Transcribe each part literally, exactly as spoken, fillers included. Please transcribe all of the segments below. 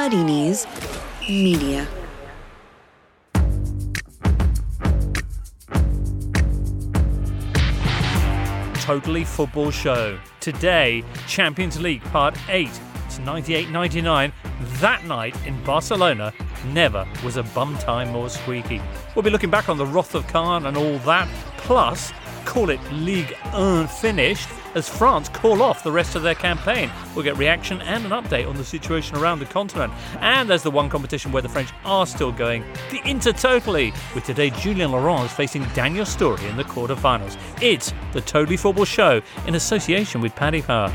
Marini's Media. Totally Football Show. Today, Champions League Part eight. It's ninety-eight ninety-nine. That night in Barcelona never was a bum time more squeaky. We'll be looking back on the wrath of Khan and all that, plus call it Ligue one finished as France call off the rest of their campaign. We'll get reaction and an update on the situation around the continent. And there's the one competition where the French are still going, the Intertotally, with today Julien Laurens facing Daniel Story in the quarterfinals. It's the Totally Football Show in association with Paddy Power.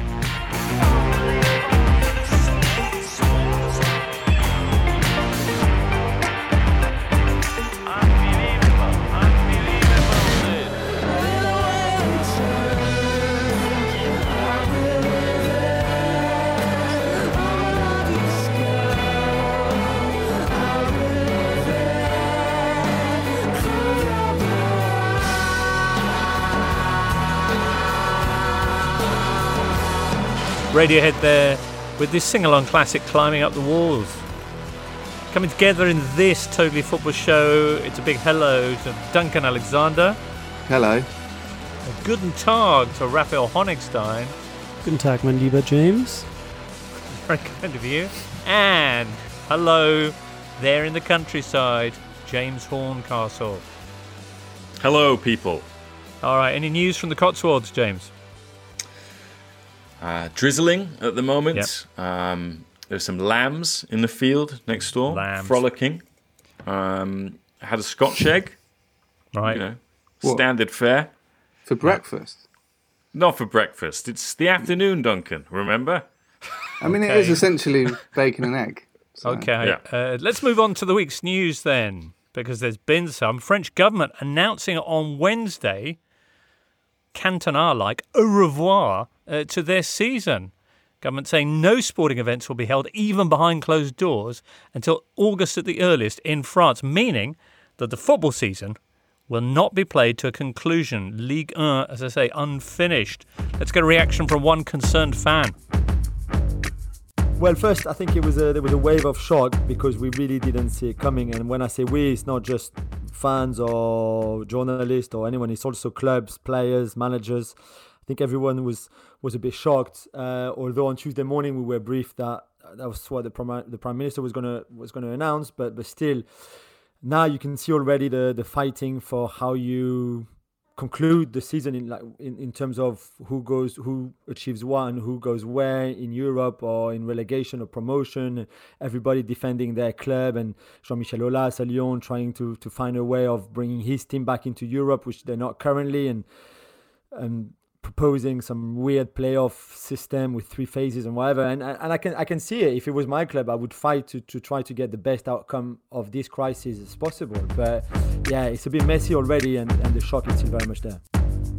Radiohead there with this sing-along classic, Climbing Up the Walls. Coming together in this Totally Football Show, it's a big hello to Duncan Alexander. Hello. A guten Tag to Raphael Honigstein. Guten Tag, mein lieber James. Very kind of you. And hello there in the countryside, James Horncastle. Hello, people. All right, any news from the Cotswolds, James? Uh, drizzling at the moment. Yep. Um, there's some lambs in the field next door, Lambs. frolicking. Um, had a Scotch egg, Right. you know, What? standard fare. For breakfast? Not for breakfast. It's the afternoon, Duncan. Remember? I mean, Okay. it is essentially bacon and egg. So. Okay, Yeah. uh, let's move on to the week's news then, because there's been some. French government announcing on Wednesday, Cantona-like, au revoir uh, to their season. Government saying no sporting events will be held, even behind closed doors, until August at the earliest in France, meaning that the football season will not be played to a conclusion. Ligue one, as I say, unfinished. Let's get a reaction from one concerned fan. Well, first, I think it was a, there was a wave of shock because we really didn't see it coming. And when I say we, it's not just fans or journalists or anyone. It's also clubs, players, managers. I think everyone was was a bit shocked. Uh, although on Tuesday morning we were briefed that that was what the prime the prime minister was gonna was gonna announce. But but still, now you can see already the the fighting for how you conclude the season in like in, in terms of who goes who achieves what and who goes where in Europe or in relegation or promotion. Everybody defending their club, and Jean-Michel Aulas at Lyon trying to to find a way of bringing his team back into Europe, which they're not currently, and and proposing some weird playoff system with three phases and whatever. And and I can I can see it. If it was my club, I would fight to, to try to get the best outcome of this crisis as possible. But yeah, it's a bit messy already, and, and the shock is still very much there.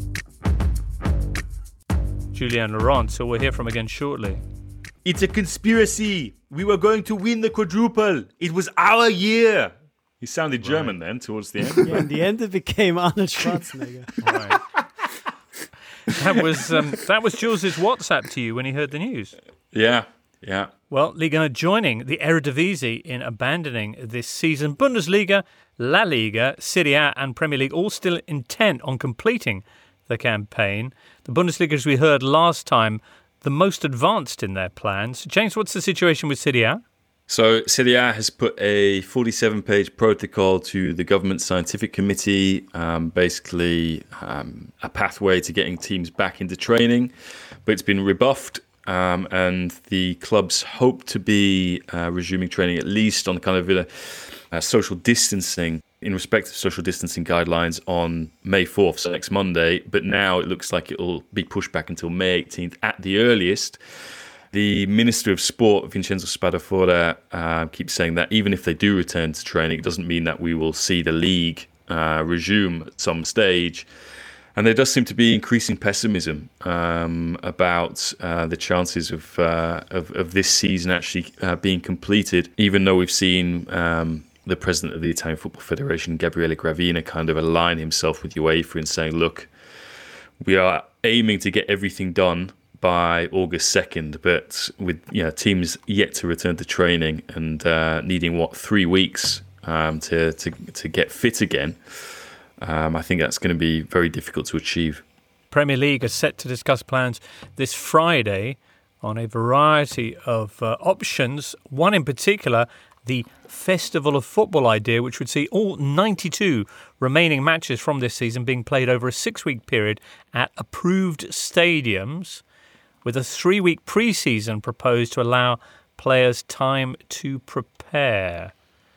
Julien Laurens, who we'll hear from again shortly. It's a conspiracy. We were going to win the quadruple. It was our year. He sounded German then towards the end. Yeah, in the end, it became Arnold Schwarzenegger. Right. That was um, that was Jules's WhatsApp to you when he heard the news. Yeah, yeah. Well, Liga are joining the Eredivisie in abandoning this season. Bundesliga, La Liga, Serie A and Premier League all still intent on completing the campaign. The Bundesliga, as we heard last time, the most advanced in their plans. James, what's the situation with Serie A? So Serie A has put a forty-seven page protocol to the government scientific committee, um, basically um, a pathway to getting teams back into training, but it's been rebuffed, um, and the clubs hope to be uh, resuming training at least on kind of a, a social distancing, in respect of social distancing guidelines on May fourth, so next Monday, but now it looks like it'll be pushed back until May eighteenth at the earliest. The Minister of Sport, Vincenzo Spadafora, uh, keeps saying that even if they do return to training, it doesn't mean that we will see the league uh, resume at some stage. And there does seem to be increasing pessimism um, about uh, the chances of, uh, of of this season actually uh, being completed, even though we've seen um, the president of the Italian Football Federation, Gabriele Gravina, kind of align himself with UEFA in saying, look, we are aiming to get everything done by August second, but with you know teams yet to return to training and uh, needing what three weeks um, to to to get fit again, um, I think that's going to be very difficult to achieve. Premier League is set to discuss plans this Friday on a variety of uh, options. One in particular, the Festival of Football idea, which would see all ninety-two remaining matches from this season being played over a six-week period at approved stadiums, with a three-week pre-season proposed to allow players time to prepare.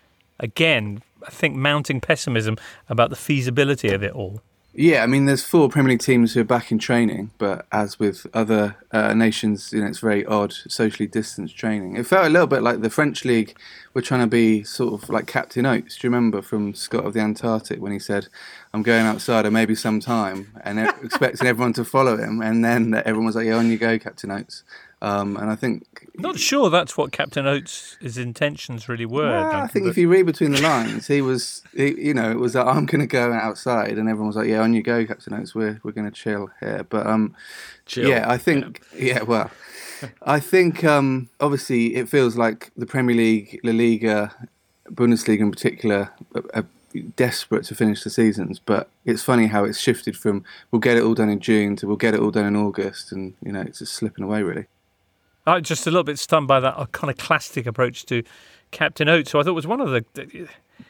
Again, I think mounting pessimism about the feasibility of it all. Yeah, I mean, there's four Premier League teams who are back in training, but as with other uh, nations, you know, it's very odd, socially distanced training. It felt a little bit like the French League were trying to be sort of like Captain Oates. Do you remember from Scott of the Antarctic when he said, I'm going outside or maybe some time, and expecting everyone to follow him, and then everyone was like, yeah, on you go, Captain Oates. Um, and I think... Not sure that's what Captain Oates' intentions really were. Well, Duncan, I think but... if you read between the lines, he was, he, you know, it was like, I'm going to go outside, and everyone was like, yeah, on you go, Captain Oates, we're, we're going to chill here. But, um, Chill. yeah, I think, yeah, yeah well, I think, um, obviously, it feels like the Premier League, La Liga, Bundesliga in particular, are, are desperate to finish the seasons, but it's funny how it's shifted from we'll get it all done in June to we'll get it all done in August, and, you know, it's just slipping away, really. I'm just a little bit stunned by that iconoclastic approach to Captain Oates. So I thought it was one of the, the...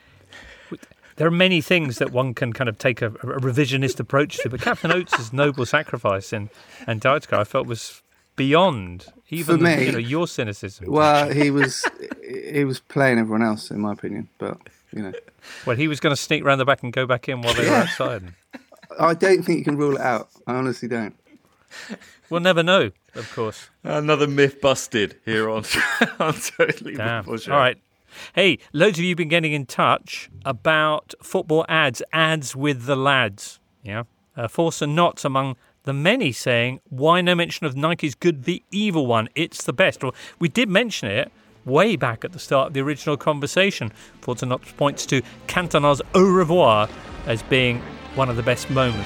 There are many things that one can kind of take a, a revisionist approach to, but Captain Oates' noble sacrifice in Antarctica I felt was beyond even For me, you know, your cynicism. Well, he was he was playing everyone else, in my opinion, but, you know. Well, he was going to sneak around the back and go back in while they were outside. I don't think you can rule it out. I honestly don't. We'll never know, of course. Another myth busted here on, on Totally Damn. Football Show. All right. Hey, loads of you have been getting in touch about football ads, ads with the lads. Yeah. Uh, force and knots among the many saying, why no mention of Nike's Good the Evil One? It's the best. Well, we did mention it way back at the start of the original conversation. Force and knots points to Cantona's Au revoir as being one of the best moments.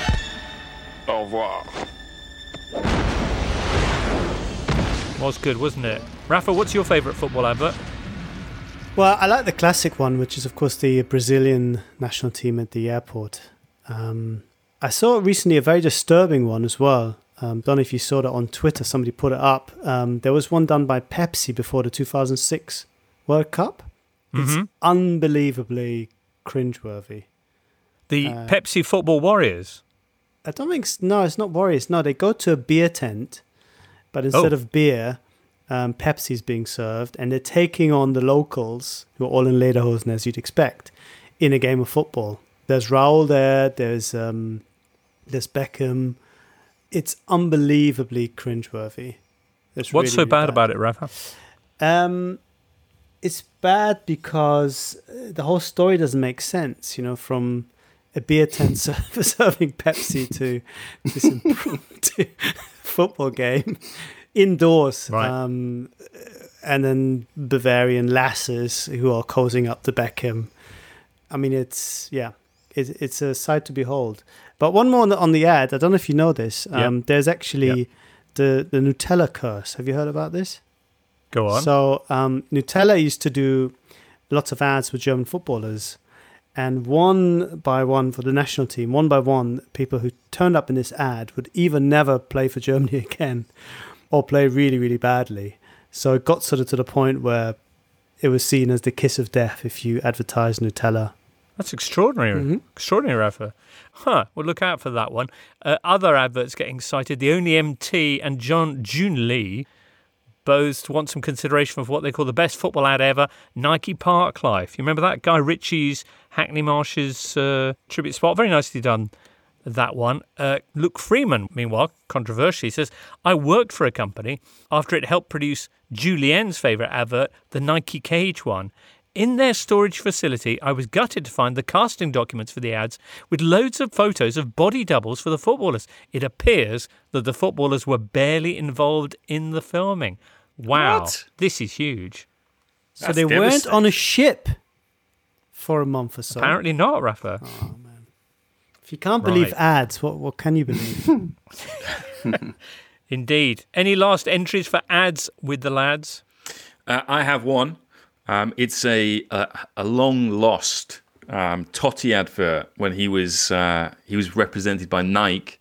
Au revoir. Was good, wasn't it? Rafa, what's your favourite football advert? Well, I like the classic one, which is, of course, the Brazilian national team at the airport. Um, I saw recently a very disturbing one as well. Um, don't know if you saw that on Twitter. Somebody put it up. Um, there was one done by Pepsi before the two thousand six World Cup. It's Mm-hmm. unbelievably cringeworthy. The Uh, Pepsi Football Warriors. I don't think... No, it's not Warriors. No, they go to a beer tent, but instead Oh. of beer... Um, Pepsi's being served, and they're taking on the locals, who are all in lederhosen as you'd expect, in a game of football. There's Raul there, there's um, there's Beckham. It's unbelievably cringeworthy. It's What's really, so really bad, about it, Rafa? Um, it's bad because the whole story doesn't make sense. You know, from a beer tent server serving Pepsi to this impromptu football game. Indoors, Right. um, and then Bavarian lasses who are cozying up to Beckham. I mean, it's yeah, it's it's a sight to behold. But one more on the, on the ad. I don't know if you know this. Um, Yep. There's actually Yep. the the Nutella curse. Have you heard about this? Go on. So um, Nutella used to do lots of ads with German footballers, and one by one for the national team, one by one, people who turned up in this ad would either never play for Germany again, or play really, really badly. So it got sort of to the point where it was seen as the kiss of death if you advertise Nutella. That's extraordinary. Mhm. Extraordinary, Rafa. Huh. Well, look out for that one. Uh, other adverts getting cited. The Only M T and John June Lee both want some consideration for what they call the best football ad ever, Nike Park Life. You remember that? Guy Ritchie's Hackney Marshes uh, tribute spot. Very nicely done, that one. Uh, Luke Freeman, meanwhile, controversially, says, I worked for a company after it helped produce Julienne's favourite advert, the Nike Cage one. In their storage facility, I was gutted to find the casting documents for the ads with loads of photos of body doubles for the footballers. It appears that the footballers were barely involved in the filming. Wow. What? This is huge. So That's they weren't devastating. on a ship for a month or so. Apparently not, Rafa. If you can't believe Right. ads, what what can you believe? Indeed. Any last entries for ads with the lads? Uh, I have one. Um, it's a a, a long lost um, Totti advert when he was uh, he was represented by Nike,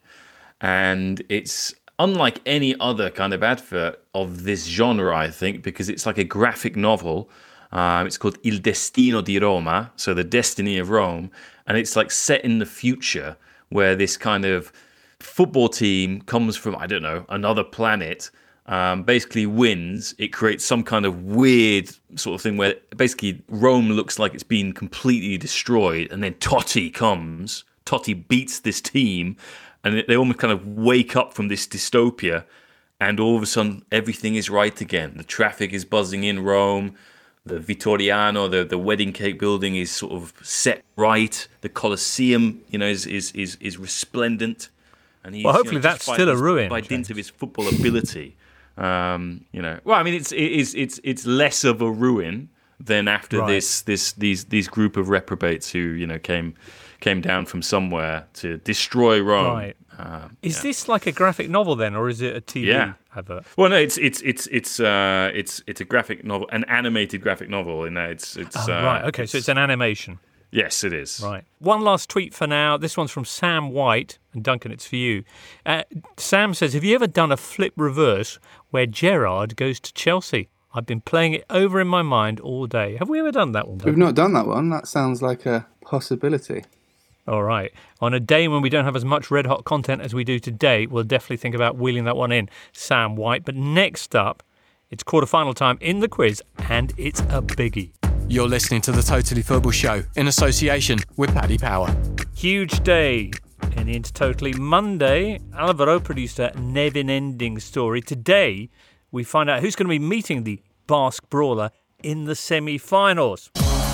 and it's unlike any other kind of advert of this genre, I think, because it's like a graphic novel. Um, it's called Il Destino di Roma, so the destiny of Rome, and it's like set in the future where this kind of football team comes from, I don't know, another planet, um, basically wins. It creates some kind of weird sort of thing where basically Rome looks like it's been completely destroyed, and then Totti comes. Totti beats this team, and they almost kind of wake up from this dystopia, and all of a sudden everything is right again. The traffic is buzzing in Rome. The Vittoriano, the, the wedding cake building is sort of set right. The Colosseum, you know, is is is, is resplendent. And he's, well, hopefully you know, that's still a his, ruin by James. dint of his football ability. Um, you know, well, I mean, it's it is it's it's less of a ruin than after right. this this these these group of reprobates who you know came came down from somewhere to destroy Rome. Right. Um, is yeah. this like a graphic novel then, or is it a T V Yeah. advert? Well, no, it's it's it's it's uh, it's it's a graphic novel, an animated graphic novel. In that, it's it's Oh, uh, right. Okay, so it's an animation. Yes, it is. Right. One last tweet for now. This one's from Sam White, and Duncan, it's for you. Uh, Sam says, "Have you ever done a flip reverse where Gerrard goes to Chelsea? I've been playing it over in my mind all day." Have we ever done that one? We've Duncan? not done that one. That sounds like a possibility. All right. On a day when we don't have as much red hot content as we do today, we'll definitely think about wheeling that one in, Sam White. But next up, it's quarter-final time in the quiz, and it's a biggie. You're listening to the Totally Football Show in association with Paddy Power. Huge day in the Intertotally. Monday, Alvaro produced a never-ending story. Today, we find out who's going to be meeting the Basque Brawler in the semi-finals.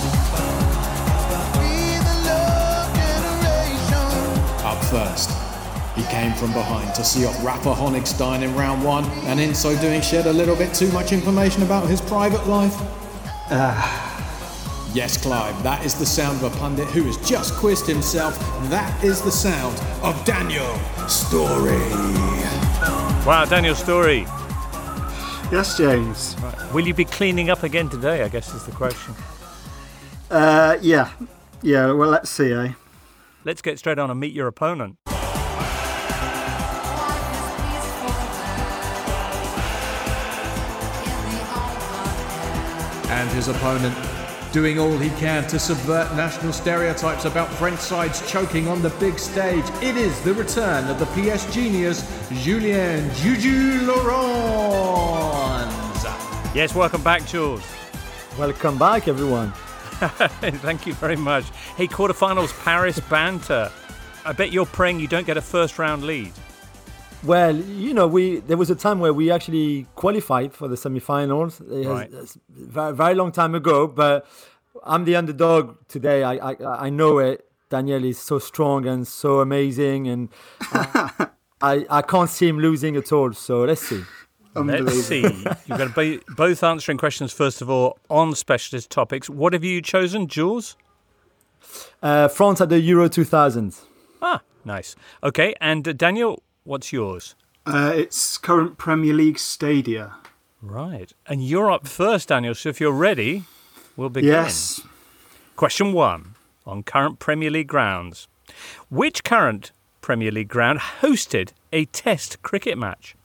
Up first, he came from behind to see off Rafa Honigstein in round one, and in so doing shed a little bit too much information about his private life. Ah. Yes, Clive, that is the sound of a pundit who has just quizzed himself. That is the sound of Daniel Storey. Wow, Daniel Storey. Yes, James. Right. Will you be cleaning up again today, I guess is the question. Uh, yeah. Yeah, well, let's see, eh? Let's get straight on and meet your opponent. And his opponent doing all he can to subvert national stereotypes about French sides choking on the big stage. It is the return of the P S genius, Julien Juju Laurent. Yes, welcome back, Jules. Welcome back, everyone. Thank you very much. Hey, quarterfinals, Paris banter. I bet you're praying you don't get a first round lead. Well, you know, we there was a time where we actually qualified for the semi-finals. It Right. was a very, very long time ago, but I'm the underdog today. I, I, I know it. Daniel is so strong and so amazing, and I, I, I can't see him losing at all. So let's see. Let's see. You're going to be both answering questions, first of all, on specialist topics. What have you chosen, Jules? Uh, France at the Euro two thousand. Ah, nice. Okay, and uh, Daniel, what's yours? Uh, it's current Premier League stadia. Right. And you're up first, Daniel, so if you're ready, we'll begin. Yes. Question one, on current Premier League grounds. Which current Premier League ground hosted a Test cricket match?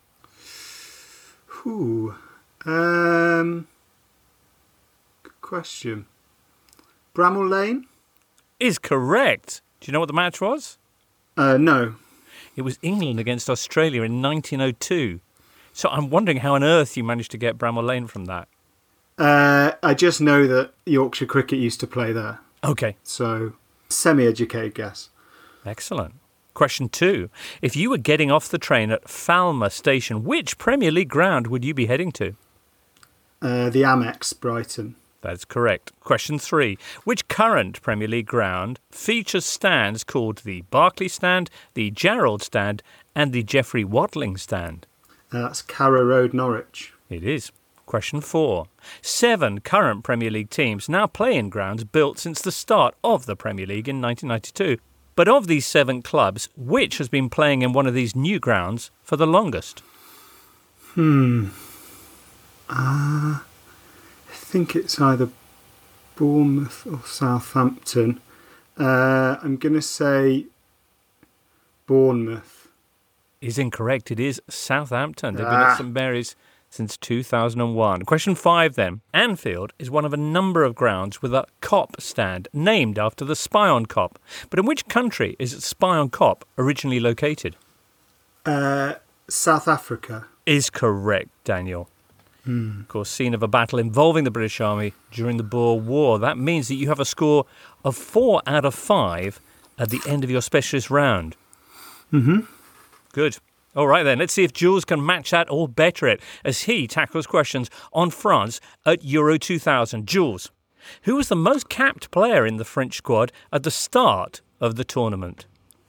Ooh. Um, good question. Bramall Lane? Is correct. Do you know what the match was? Uh, no. It was England against Australia in nineteen oh two. So I'm wondering how on earth you managed to get Bramall Lane from that. Uh, I just know that Yorkshire Cricket used to play there. Okay. So, semi-educated guess. Excellent. Question two. If you were getting off the train at Falmer Station, which Premier League ground would you be heading to? Uh, the Amex, Brighton. That's correct. Question three. Which current Premier League ground features stands called the Barclay Stand, the Gerrard Stand, and the Geoffrey Watling Stand? Uh, that's Carrow Road, Norwich. It is. Question four. Seven current Premier League teams now play in grounds built since the start of the Premier League in nineteen ninety-two. But of these seven clubs, which has been playing in one of these new grounds for the longest? Hmm. Uh, I think it's either Bournemouth or Southampton. Uh, I'm going to say Bournemouth. Is incorrect. It is Southampton. They've Ah. been at St Mary's since two thousand one. Question five then. Anfield is one of a number of grounds with a Kop stand named after the Spion Kop. But in which country is Spion Kop originally located? Uh, South Africa. Is correct, Daniel. Hmm. Of course, scene of a battle involving the British Army during the Boer War. That means that you have a score of four out of five at the end of your specialist round. Mm-hmm. Good. All right then, let's see if Jules can match that or better it as he tackles questions on France at Euro two thousand. Jules, who was the most capped player in the French squad at the start of the tournament?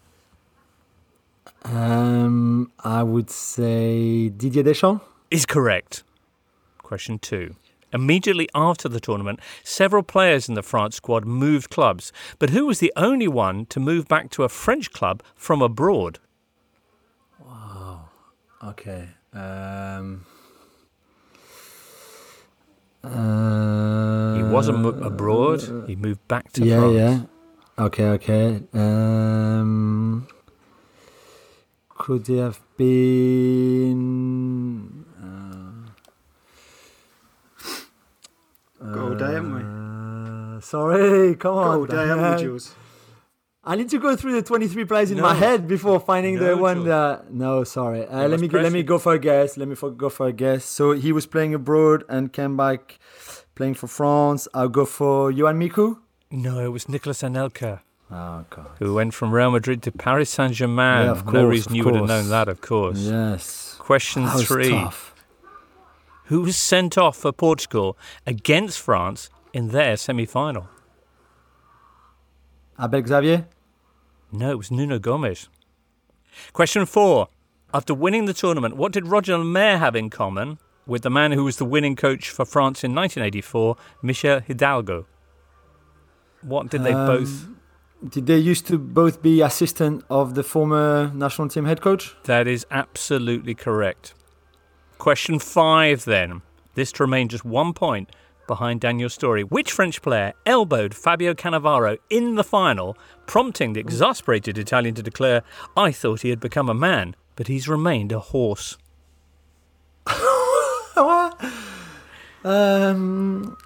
Um, I would say Didier Deschamps. Is correct. Question two. Immediately after the tournament, several players in the France squad moved clubs. But who was the only one to move back to a French club from abroad? Wow. Okay. Um, uh, He wasn't mo- abroad. He moved back to yeah, France. Yeah. Okay, okay. Um, could it have been... Got all day, haven't we? Uh, sorry, come Got on. all day, haven't we, Jules? I need to go through the twenty-three players in No. my head before finding No, the one Jules. that... No, sorry. Uh, It let was me go, let me pressing. go for a guess. Let me for, go for a guess. So he was playing abroad and came back playing for France. I'll go for Johan Miku. No, it was Nicolas Anelka, Oh, God. who went from Real Madrid to Paris Saint-Germain. Yeah, of no course, reason of you would have course. known that, of course. Yes. Question That was three. tough. Who was sent off for Portugal against France in their semi-final? Abel Xavier. No, it was Nuno Gomes. Question four. After winning the tournament, what did Roger Lemaire have in common with the man who was the winning coach for France in nineteen eighty-four, Michel Hidalgo? What did they Um, both... Did they used to both be assistant of the former national team head coach? That is absolutely correct. Question five then. This to remain just one point behind Daniel's story. Which French player elbowed Fabio Cannavaro in the final, prompting the exasperated Italian to declare, "I thought he had become a man, but he's remained a horse"? um...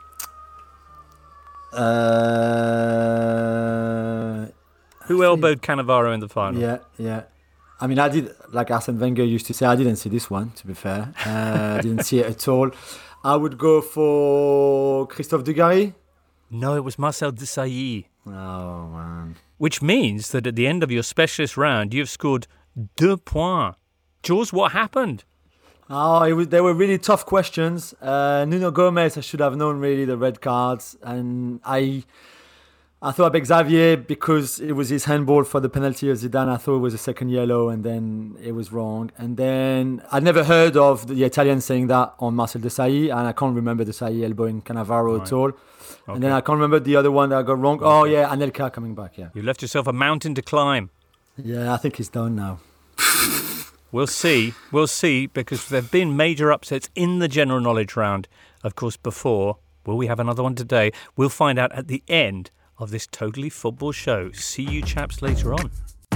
Uh, Who elbowed Cannavaro in the final? yeah, yeah. I mean, I did, like Arsene Wenger used to say, I didn't see this one, to be fair. Uh, I didn't see it at all. I would go for Christophe Dugarry. No, it was Marcel Desailly. Oh, man. Which means that at the end of your specialist round, you've scored deux points. Jules, what happened? Oh, it was, they were really tough questions. Uh, Nuno Gomes, I should have known really the red cards. And I I thought about Xavier because it was his handball for the penalty of Zidane. I thought it was a second yellow and then it was wrong. And then I'd never heard of the Italian saying that on Marcel Desailly. And I can't remember Desailly elbowing Cannavaro Right. at all. Okay. And then I can't remember the other one that I got wrong. Oh, yeah, Anelka coming back, yeah. You left yourself a mountain to climb. Yeah, I think he's done now. We'll see. We'll see, because there have been major upsets in the general knowledge round, of course, before. Will we have another one today? We'll find out at the end of this Totally Football show. See you chaps later on.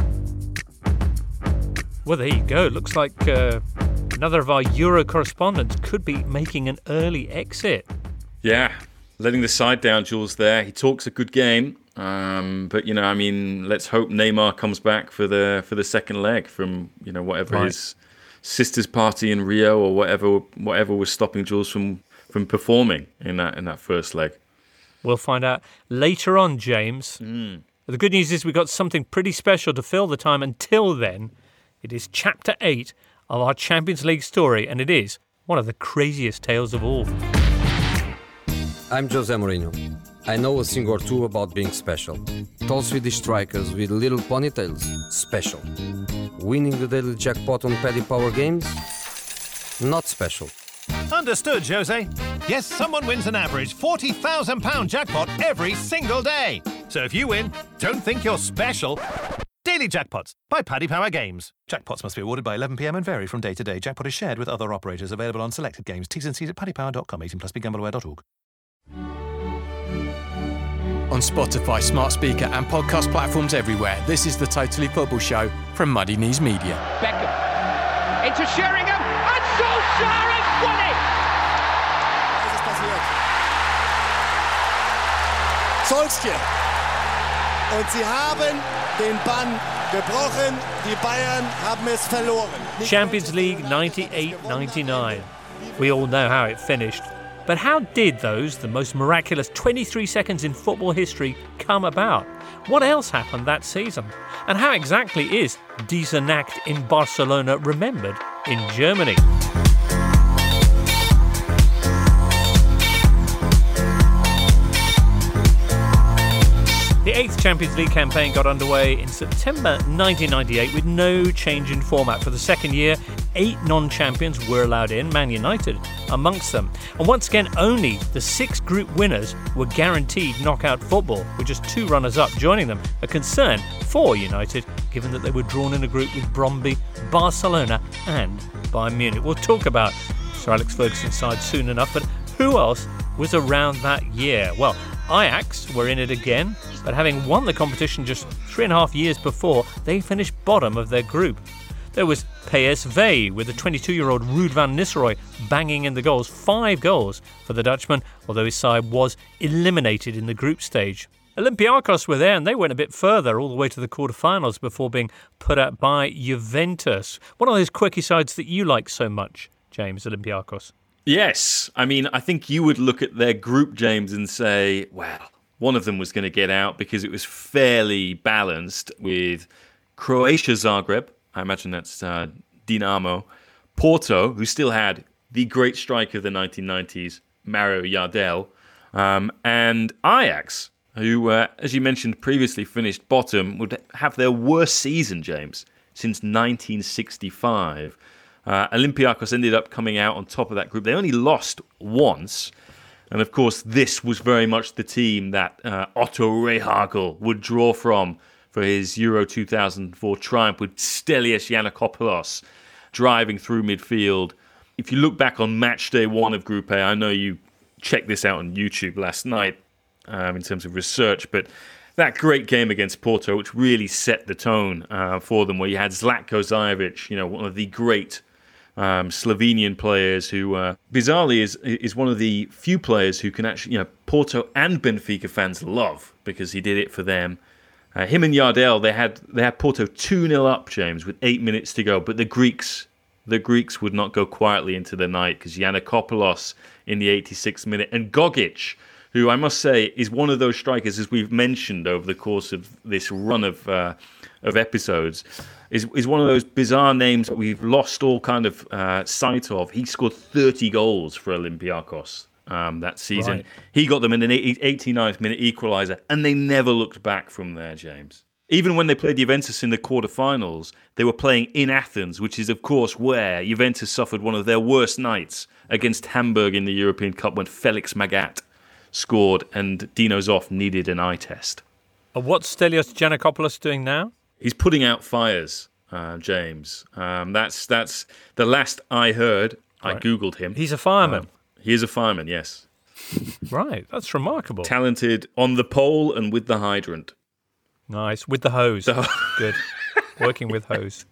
Well, there you go. Looks like uh, another of our Euro correspondents could be making an early exit. Yeah, letting the side down, Jules, there. He talks a good game. Um, but, you know, I mean, let's hope Neymar comes back for the for the second leg from, you know, whatever Right. his sister's party in Rio or whatever whatever was stopping Jules from, from performing in that in that first leg. We'll find out later on, James. Mm. The good news is we've got something pretty special to fill the time. Until then, it is chapter eight of our Champions League story, and it is one of the craziest tales of all. I'm Jose Mourinho. I know a thing or two about being special. Tall Swedish strikers with little ponytails, special. Winning the daily jackpot on Paddy Power games, not special. Understood, Jose. Yes, someone wins an average forty thousand pounds jackpot every single day. So if you win, don't think you're special. Daily Jackpots by Paddy Power Games. Jackpots must be awarded by eleven p.m. and vary from day to day. Jackpot is shared with other operators. Available on selected games. T's and C's at paddy power dot com. eighteen plus be gamble aware dot org. On Spotify, smart speaker and podcast platforms everywhere, this is the Totally Football Show from Muddy Knees Media. Beckham into Sheringham and Solskjaer has won it! Was ist passiert? Solskjaer. Und sie haben den Bann gebrochen. Die Bayern haben es verloren. Champions League ninety-eight ninety-nine. We all know how it finished. But how did those, the most miraculous twenty-three seconds in football history, come about? What else happened that season? And how exactly is Diese Nacht in Barcelona remembered in Germany? The eighth Champions League campaign got underway in September nineteen ninety-eight with no change in format. For the second year, eight non-champions were allowed in, Man United amongst them. And once again, only the six group winners were guaranteed knockout football, with just two runners-up joining them, a concern for United, given that they were drawn in a group with Brøndby, Barcelona and Bayern Munich. We'll talk about Sir Alex Ferguson's side soon enough, but who else was around that year? Well, Ajax were in it again, but having won the competition just three and a half years before, they finished bottom of their group. There was P S V with the twenty-two-year-old Ruud van Nistelrooy banging in the goals, five goals for the Dutchman, although his side was eliminated in the group stage. Olympiacos were there and they went a bit further, all the way to the quarterfinals before being put out by Juventus. One of those quirky sides that you like so much, James, Olympiacos. Yes. I mean, I think you would look at their group, James, and say, well, one of them was going to get out because it was fairly balanced with Croatia Zagreb. I imagine that's uh, Dinamo. Porto, who still had the great striker of the nineteen nineties, Mario Jardel. Um, and Ajax, who, uh, as you mentioned previously, finished bottom, would have their worst season, James, since nineteen sixty-five. Uh, Olympiacos ended up coming out on top of that group. They only lost once. And of course, this was very much the team that uh, Otto Rehhagel would draw from for his Euro two thousand four triumph, with Stelios Yiannakopoulos driving through midfield. If you look back on match day one of Group A, I know you checked this out on YouTube last night um, in terms of research, but that great game against Porto, which really set the tone uh, for them, where you had Zlatko Zajovic, you know, one of the great Um, Slovenian players who, uh, bizarrely, is is one of the few players who can actually, you know, Porto and Benfica fans love, because he did it for them. Uh, him and Jardel, they had they had Porto two nil up, James, with eight minutes to go. But the Greeks, the Greeks would not go quietly into the night, because Yiannakopoulos in the eighty-sixth minute, and Gogic, who I must say is one of those strikers, as we've mentioned over the course of this run of uh, of episodes, is is one of those bizarre names that we've lost all kind of uh, sight of. He scored thirty goals for Olympiacos um, that season. Right. He got them in an eighty-ninth minute equaliser, and they never looked back from there, James. Even when they played Juventus in the quarterfinals, they were playing in Athens, which is, of course, where Juventus suffered one of their worst nights against Hamburg in the European Cup, when Felix Magath scored and Dino Zoff needed an eye test. And what's Stelios Yiannakopoulos doing now? He's putting out fires, uh, James. Um, that's that's the last I heard. Right. I Googled him. He's a fireman. Um, he is a fireman, yes. Right, that's remarkable. Talented on the pole and with the hydrant. Nice. With the hose. The ho- Good. Working with hose.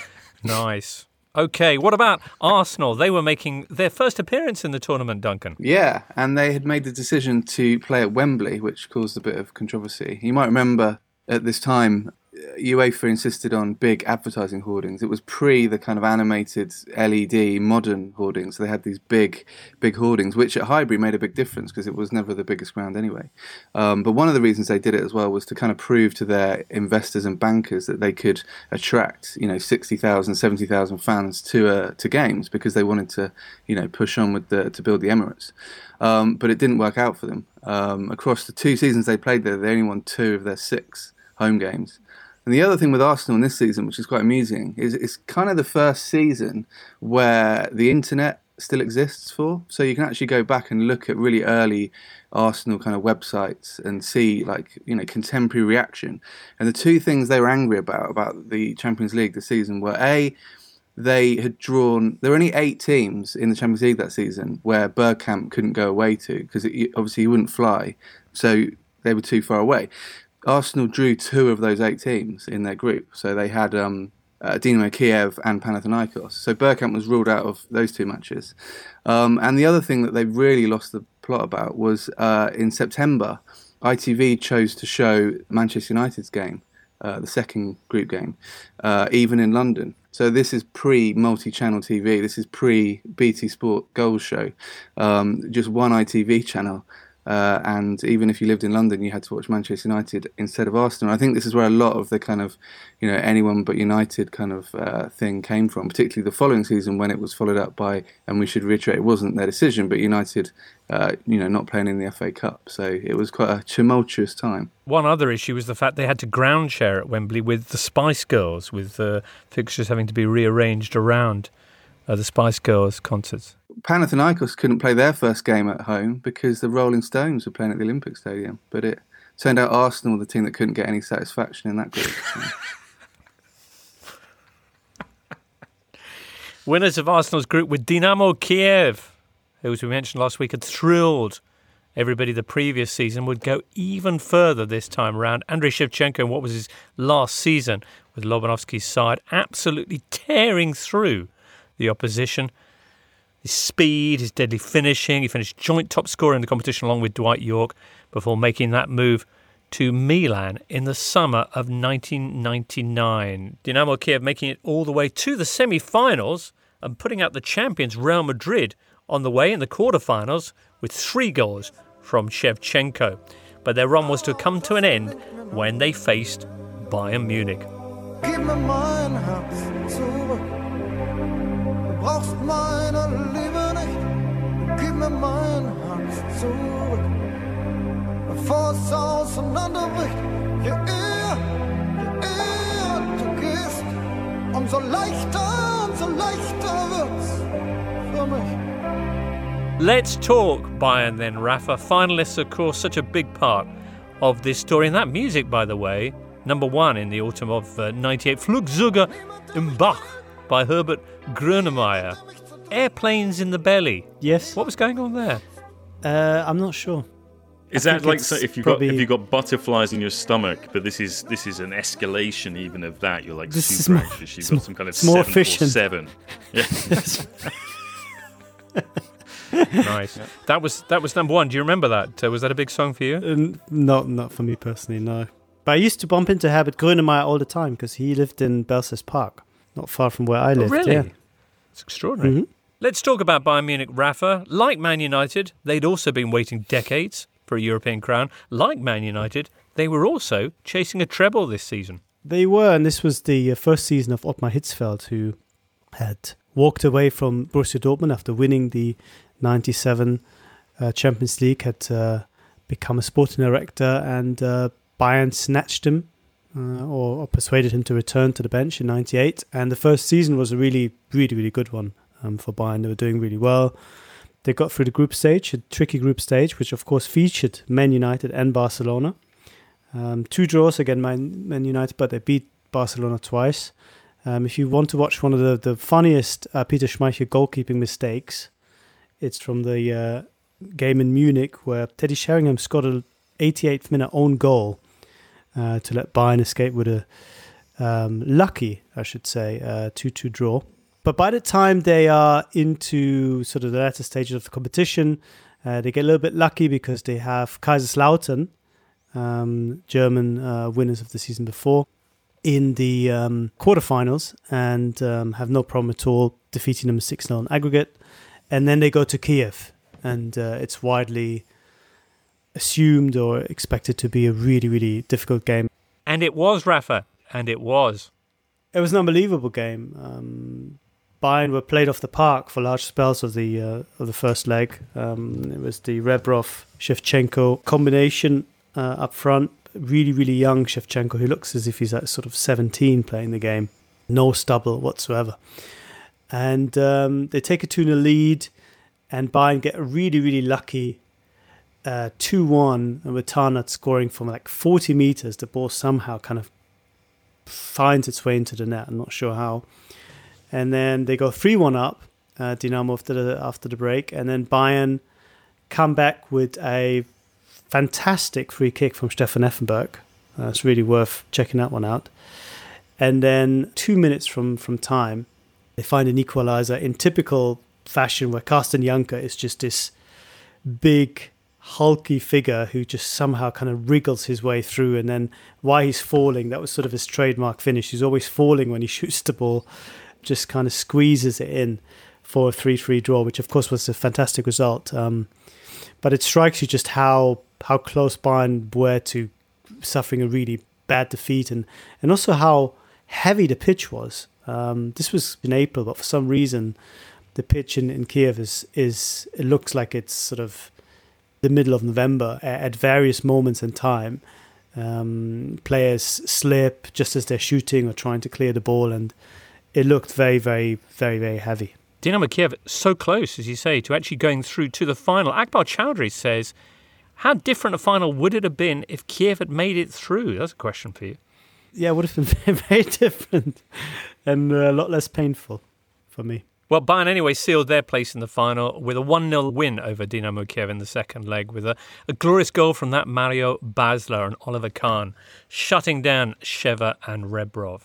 Nice. Okay, what about Arsenal? They were making their first appearance in the tournament, Duncan. Yeah, and they had made the decision to play at Wembley, which caused a bit of controversy. You might remember at this time, UEFA insisted on big advertising hoardings. It was pre the kind of animated L E D modern hoardings. They had these big, big hoardings, which at Highbury made a big difference because it was never the biggest ground anyway. Um, but one of the reasons they did it as well was to kind of prove to their investors and bankers that they could attract, you know, sixty thousand, seventy thousand fans to uh, to games, because they wanted to, you know, push on with the to build the Emirates. Um, but it didn't work out for them. Um, across the two seasons they played there, they only won two of their six home games. And the other thing with Arsenal in this season, which is quite amusing, is it's kind of the first season where the internet still exists for. So you can actually go back and look at really early Arsenal kind of websites and see like, you know, contemporary reaction. And the two things they were angry about, about the Champions League this season were A, they had drawn, there were only eight teams in the Champions League that season where Bergkamp couldn't go away to because obviously he wouldn't fly. So they were too far away. Arsenal drew two of those eight teams in their group. So they had um, uh, Dynamo Kiev and Panathinaikos. So Bergkamp was ruled out of those two matches. Um, and the other thing that they really lost the plot about was uh, in September, I T V chose to show Manchester United's game, uh, the second group game, uh, even in London. So this is pre-multi-channel T V. This is pre-B T Sport Goals show. Um, just one I T V channel. Uh, and even if you lived in London, you had to watch Manchester United instead of Arsenal. I think this is where a lot of the kind of, you know, anyone but United kind of uh, thing came from, particularly the following season when it was followed up by, and we should reiterate, it wasn't their decision, but United, uh, you know, not playing in the F A Cup. So it was quite a tumultuous time. One other issue was the fact they had to ground share at Wembley with the Spice Girls, with uh, fixtures having to be rearranged around uh, the Spice Girls concerts. Panathinaikos couldn't play their first game at home because the Rolling Stones were playing at the Olympic Stadium. But it turned out Arsenal were the team that couldn't get any satisfaction in that group. Winners of Arsenal's group were Dynamo Kiev, who, as we mentioned last week, had thrilled everybody the previous season, would go even further this time around. Andrei Shevchenko, in what was his last season with Lobanovsky's side, absolutely tearing through the opposition. His speed, his deadly finishing. He finished joint top scorer in the competition along with Dwight York before making that move to Milan in the summer of nineteen ninety-nine. Dynamo Kiev making it all the way to the semi-finals and putting out the champions Real Madrid on the way in the quarter-finals with three goals from Shevchenko. But their run was to come to an end when they faced Bayern Munich. Gib mir mein Herz zurück. Du brauchst meine Liebe nicht. Gib mir mein Herz zurück. Bevor es auseinanderbricht. Je eher, je eher du gehst, umso leichter, umso leichter wird's für mich. Let's talk Bayern then, Rafa. Finalists, of course, such a big part of this story. And that music, by the way, number one in the autumn of uh, ninety-eight, Flugzeuge im Bach by Herbert Grönemeyer. Airplanes in the belly. Yes. What was going on there? Uh, I'm not sure. Is I that like so if you probably... got if you got butterflies in your stomach? But this is this is an escalation even of that. You're like this super more, anxious. You've got some kind of more seven efficient. or seven. Yeah. Nice. That was that was number one. Do you remember that? Uh, was that a big song for you? Uh, not not for me personally, no. But I used to bump into Herbert Grönemeyer all the time because he lived in Belsize Park, not far from where I lived. Oh, really? Yeah. It's extraordinary. Mm-hmm. Let's talk about Bayern Munich, Rafa. Like Man United, they'd also been waiting decades for a European crown. Like Man United, they were also chasing a treble this season. They were, and this was the first season of Ottmar Hitzfeld, who had walked away from Borussia Dortmund after winning the ninety-seven uh, Champions League, had uh, become a sporting director, and uh, Bayern snatched him uh, or, or persuaded him to return to the bench in ninety-eight. And the first season was a really, really, really good one um, for Bayern. They were doing really well. They got through the group stage, a tricky group stage, which of course featured Man United and Barcelona. Um, two draws against Man, Man United, but they beat Barcelona twice. Um, if you want to watch one of the, the funniest uh, Peter Schmeichel goalkeeping mistakes, it's from the uh, game in Munich where Teddy Sheringham scored an eighty-eighth minute own goal uh, to let Bayern escape with a um, lucky, I should say, uh, two two draw. But by the time they are into sort of the latter stages of the competition, uh, they get a little bit lucky because they have Kaiserslautern, um, German uh, winners of the season before, in the um, quarterfinals and um, have no problem at all defeating them six nil on aggregate. And then they go to Kiev, and uh, it's widely assumed or expected to be a really, really difficult game. And it was, Rafa, and it was. It was an unbelievable game. Um, Bayern were played off the park for large spells of the uh, of the first leg. Um, it was the Rebrov-Shevchenko combination uh, up front. Really, really young Shevchenko, who looks as if he's at sort of seventeen playing the game. No stubble whatsoever. And um, they take a two nil lead, and Bayern get really, really lucky. Uh, two one, and with Tarnaert scoring from like forty meters, the ball somehow kind of finds its way into the net. I'm not sure how. And then they go three one up, uh, Dynamo after the, after the break. And then Bayern come back with a fantastic free kick from Stefan Effenberg. Uh, it's really worth checking that one out. And then two minutes from, from time, they find an equalizer in typical fashion where Carsten Janker is just this big, hulky figure who just somehow kind of wriggles his way through. And then while he's falling, that was sort of his trademark finish. He's always falling when he shoots the ball, just kind of squeezes it in for a three three draw, which of course was a fantastic result. Um, but it strikes you just how how close Bayern were to suffering a really bad defeat, and, and also how heavy the pitch was. Um, this was in April, but for some reason the pitch in, in Kiev is, is it looks like it's sort of the middle of November at various moments in time. Um, players slip just as they're shooting or trying to clear the ball, and it looked very, very, very, very heavy. Dynamo Kiev so close, as you say, to actually going through to the final. Akbar Chowdhury says, how different a final would it have been if Kiev had made it through? That's a question for you. Yeah, it would have been very, very different and a lot less painful for me. Well, Bayern anyway sealed their place in the final with a one nil win over Dynamo Kiev in the second leg, with a, a glorious goal from that Mario Basler and Oliver Kahn, shutting down Sheva and Rebrov.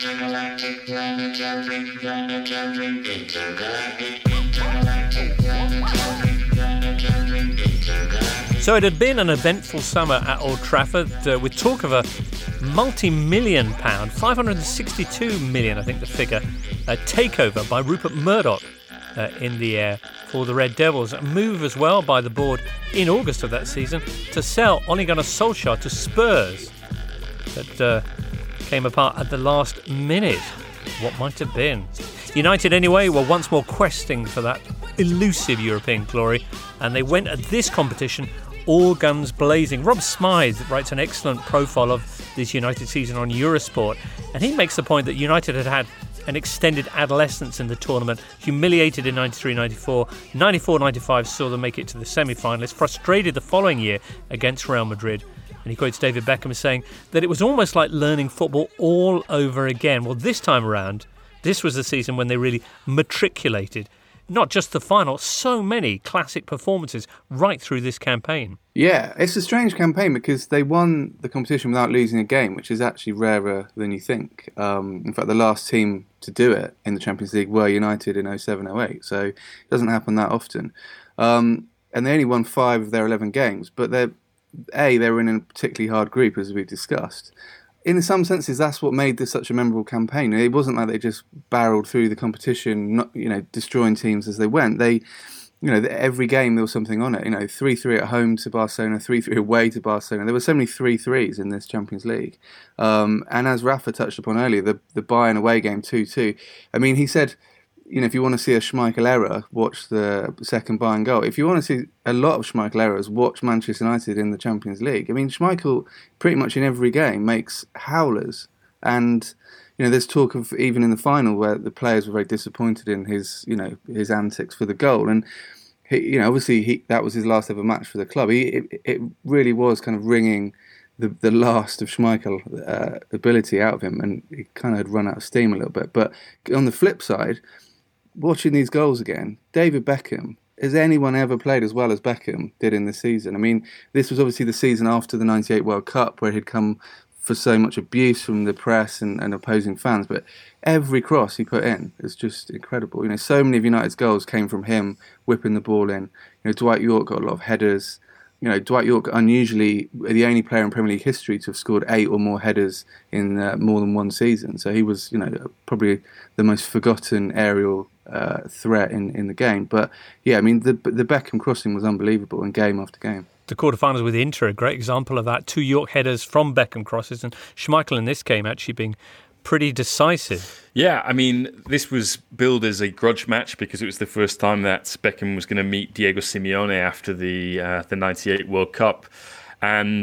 So it had been an eventful summer at Old Trafford, uh, with talk of a multi-million pound, five hundred sixty-two million, I think the figure, a takeover by Rupert Murdoch uh, in the air for the Red Devils. A move as well by the board in August of that season to sell Ole Gunnar Solskjaer to Spurs. That uh, came apart at the last minute. What might have been? United anyway were once more questing for that elusive European glory, and they went at this competition all guns blazing. Rob Smythe writes an excellent profile of this United season on Eurosport, and he makes the point that United had had an extended adolescence in the tournament, humiliated in ninety-three ninety-four, ninety-four ninety-five saw them make it to the semi-finalists, frustrated the following year against Real Madrid. And he quotes David Beckham as saying that it was almost like learning football all over again. Well, this time around, this was the season when they really matriculated. Not just the final, so many classic performances right through this campaign. Yeah, it's a strange campaign because they won the competition without losing a game, which is actually rarer than you think. Um, in fact, the last team to do it in the Champions League were United in oh seven oh eight, so it doesn't happen that often. Um, and they only won five of their eleven games, but they're, A, they were in a particularly hard group, as we've discussed. In some senses, that's what made this such a memorable campaign. It wasn't like they just barreled through the competition, not, you know, destroying teams as they went. They, you know, every game there was something on it. You know, three three at home to Barcelona, three three away to Barcelona. There were so many three threes in this Champions League. Um, and as Rafa touched upon earlier, the the Bayern away game two two. I mean, he said, you know, if you want to see a Schmeichel error, watch the second Bayern goal. If you want to see a lot of Schmeichel errors, watch Manchester United in the Champions League. I mean, Schmeichel pretty much in every game makes howlers. And, you know, there's talk of even in the final where the players were very disappointed in his, you know, his antics for the goal. And, he, you know, obviously he, that was his last ever match for the club. He, it, it really was kind of wringing the the last of Schmeichel uh, ability out of him. And he kind of had run out of steam a little bit. But on the flip side, watching these goals again, David Beckham, has anyone ever played as well as Beckham did in this season? I mean, this was obviously the season after the ninety-eight World Cup where he'd come for so much abuse from the press and, and opposing fans, but every cross he put in is just incredible. You know, so many of United's goals came from him whipping the ball in. You know, Dwight York got a lot of headers. You know, Dwight York, unusually the only player in Premier League history to have scored eight or more headers in uh, more than one season. So he was, you know, probably the most forgotten aerial uh, threat in, in the game. But yeah, I mean, the the Beckham crossing was unbelievable in game after game. The quarterfinals with Inter, a great example of that. Two York headers from Beckham crosses, and Schmeichel in this game actually being pretty decisive. Yeah, I mean, this was billed as a grudge match because it was the first time that Beckham was going to meet Diego Simeone after the uh, the ninety-eight World Cup. And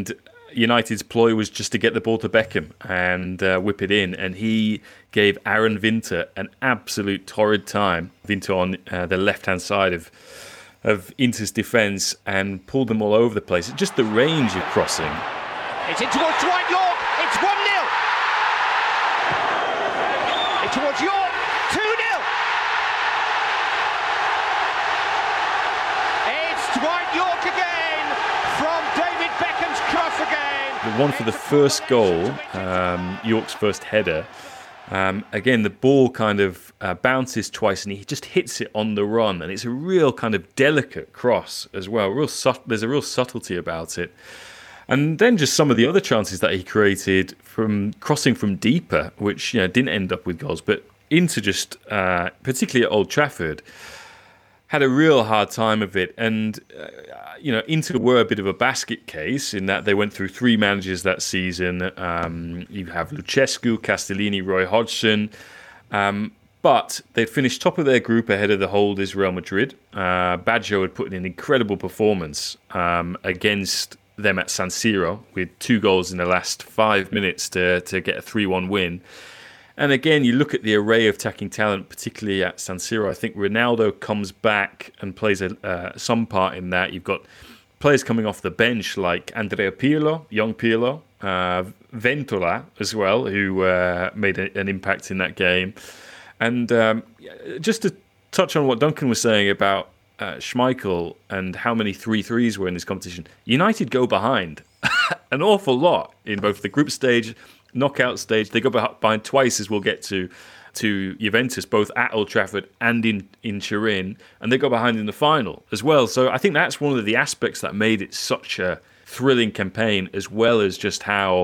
United's ploy was just to get the ball to Beckham and uh, whip it in, and he gave Aaron Winter an absolute torrid time. Winter on uh, the left-hand side of of Inter's defence and pulled them all over the place. Just the range of crossing. It's in towards Dwight York. It's one nil. It's towards York. two nil. It's Dwight York again from David Beckham's cross again. The one for the first goal, um, York's first header. Um, again, the ball kind of uh, bounces twice and he just hits it on the run. And it's a real kind of delicate cross as well. Real su- There's a real subtlety about it. And then just some of the other chances that he created from crossing from deeper, which you know didn't end up with goals, but into just, uh, particularly at Old Trafford, had a real hard time of it. And, uh, you know, Inter were a bit of a basket case in that they went through three managers that season. Um, you have Lucescu, Castellini, Roy Hodgson. Um, but they'd finished top of their group ahead of the holders, Real Madrid. Uh, Baggio had put in an incredible performance um, against them at San Siro with two goals in the last five minutes to, to get a three one win. And again, you look at the array of attacking talent, particularly at San Siro. I think Ronaldo comes back and plays a, uh, some part in that. You've got players coming off the bench like Andrea Pirlo, young Pirlo, uh, Ventola as well, who uh, made a, an impact in that game. And um, just to touch on what Duncan was saying about uh, Schmeichel and how many three threes were in this competition, United go behind an awful lot in both the group stage, knockout stage. They go behind twice, as we'll get to, to Juventus, both at Old Trafford and in, in Turin, and they go behind in the final as well. So I think that's one of the aspects that made it such a thrilling campaign, as well as just how,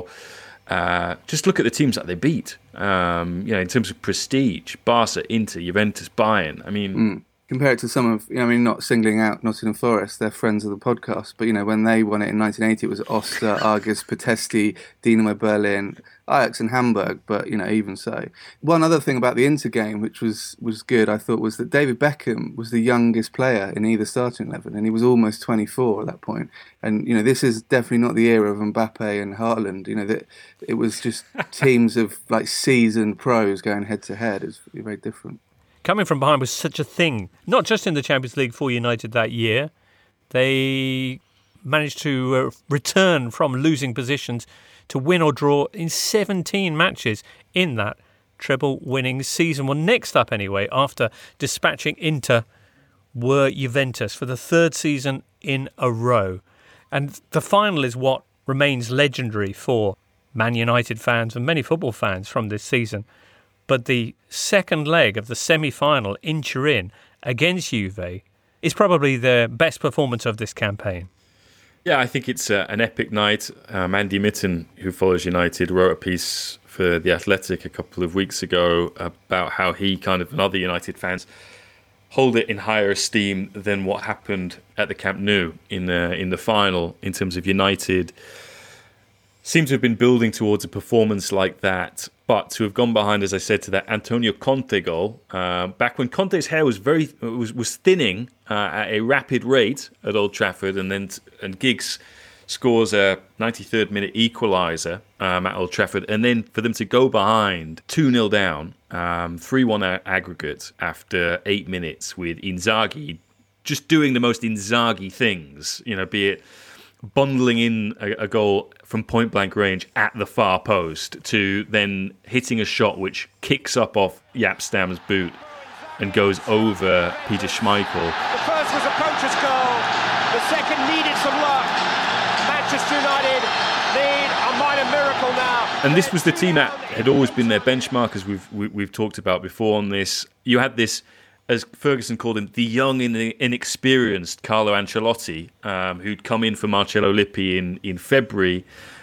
uh, just look at the teams that they beat, um, you know, in terms of prestige, Barca, Inter, Juventus, Bayern. I mean... Mm. Compare it to some of, you know, I mean, not singling out Nottingham Forest, they're friends of the podcast, but, you know, when they won it in nineteen eighty, it was Oster, Argus, Patesti, Dinamo Berlin, Ajax and Hamburg, but, you know, even so. One other thing about the Inter game, which was, was good, I thought, was that David Beckham was the youngest player in either starting eleven, and he was almost twenty-four at that point. And, you know, this is definitely not the era of Mbappe and Haaland. You know, that it was just teams of, like, seasoned pros going head-to-head. It was very different. Coming from behind was such a thing, not just in the Champions League for United that year. They managed to uh, return from losing positions to win or draw in seventeen matches in that treble-winning season. Well, next up anyway, after dispatching Inter, were Juventus for the third season in a row. And the final is what remains legendary for Man United fans and many football fans from this season. But the second leg of the semi-final in Turin against Juve is probably the best performance of this campaign. Yeah, I think it's uh, an epic night. Um, Andy Mitten, who follows United, wrote a piece for The Athletic a couple of weeks ago about how he kind of, and other United fans, hold it in higher esteem than what happened at the Camp Nou in the, in the final, in terms of United seem to have been building towards a performance like that, but to have gone behind, as I said, to that Antonio Conte goal, uh, back when Conte's hair was very was was thinning uh, at a rapid rate at Old Trafford, and then and Giggs scores a ninety-third minute equaliser um, at Old Trafford, and then for them to go behind two nil down, um, three one aggregate after eight minutes, with Inzaghi just doing the most Inzaghi things, you know, be it bundling in a, a goal from point blank range at the far post to then hitting a shot which kicks up off Jaap Stam's boot and goes over Peter Schmeichel. The first was a poacher's goal. The second needed some luck. Manchester United need a minor miracle now. And this was the team that had always been their benchmark, as we've we, we've talked about before on this. You had this, as Ferguson called him, the young and inexperienced Carlo Ancelotti, um, who'd come in for Marcello Lippi in, in February.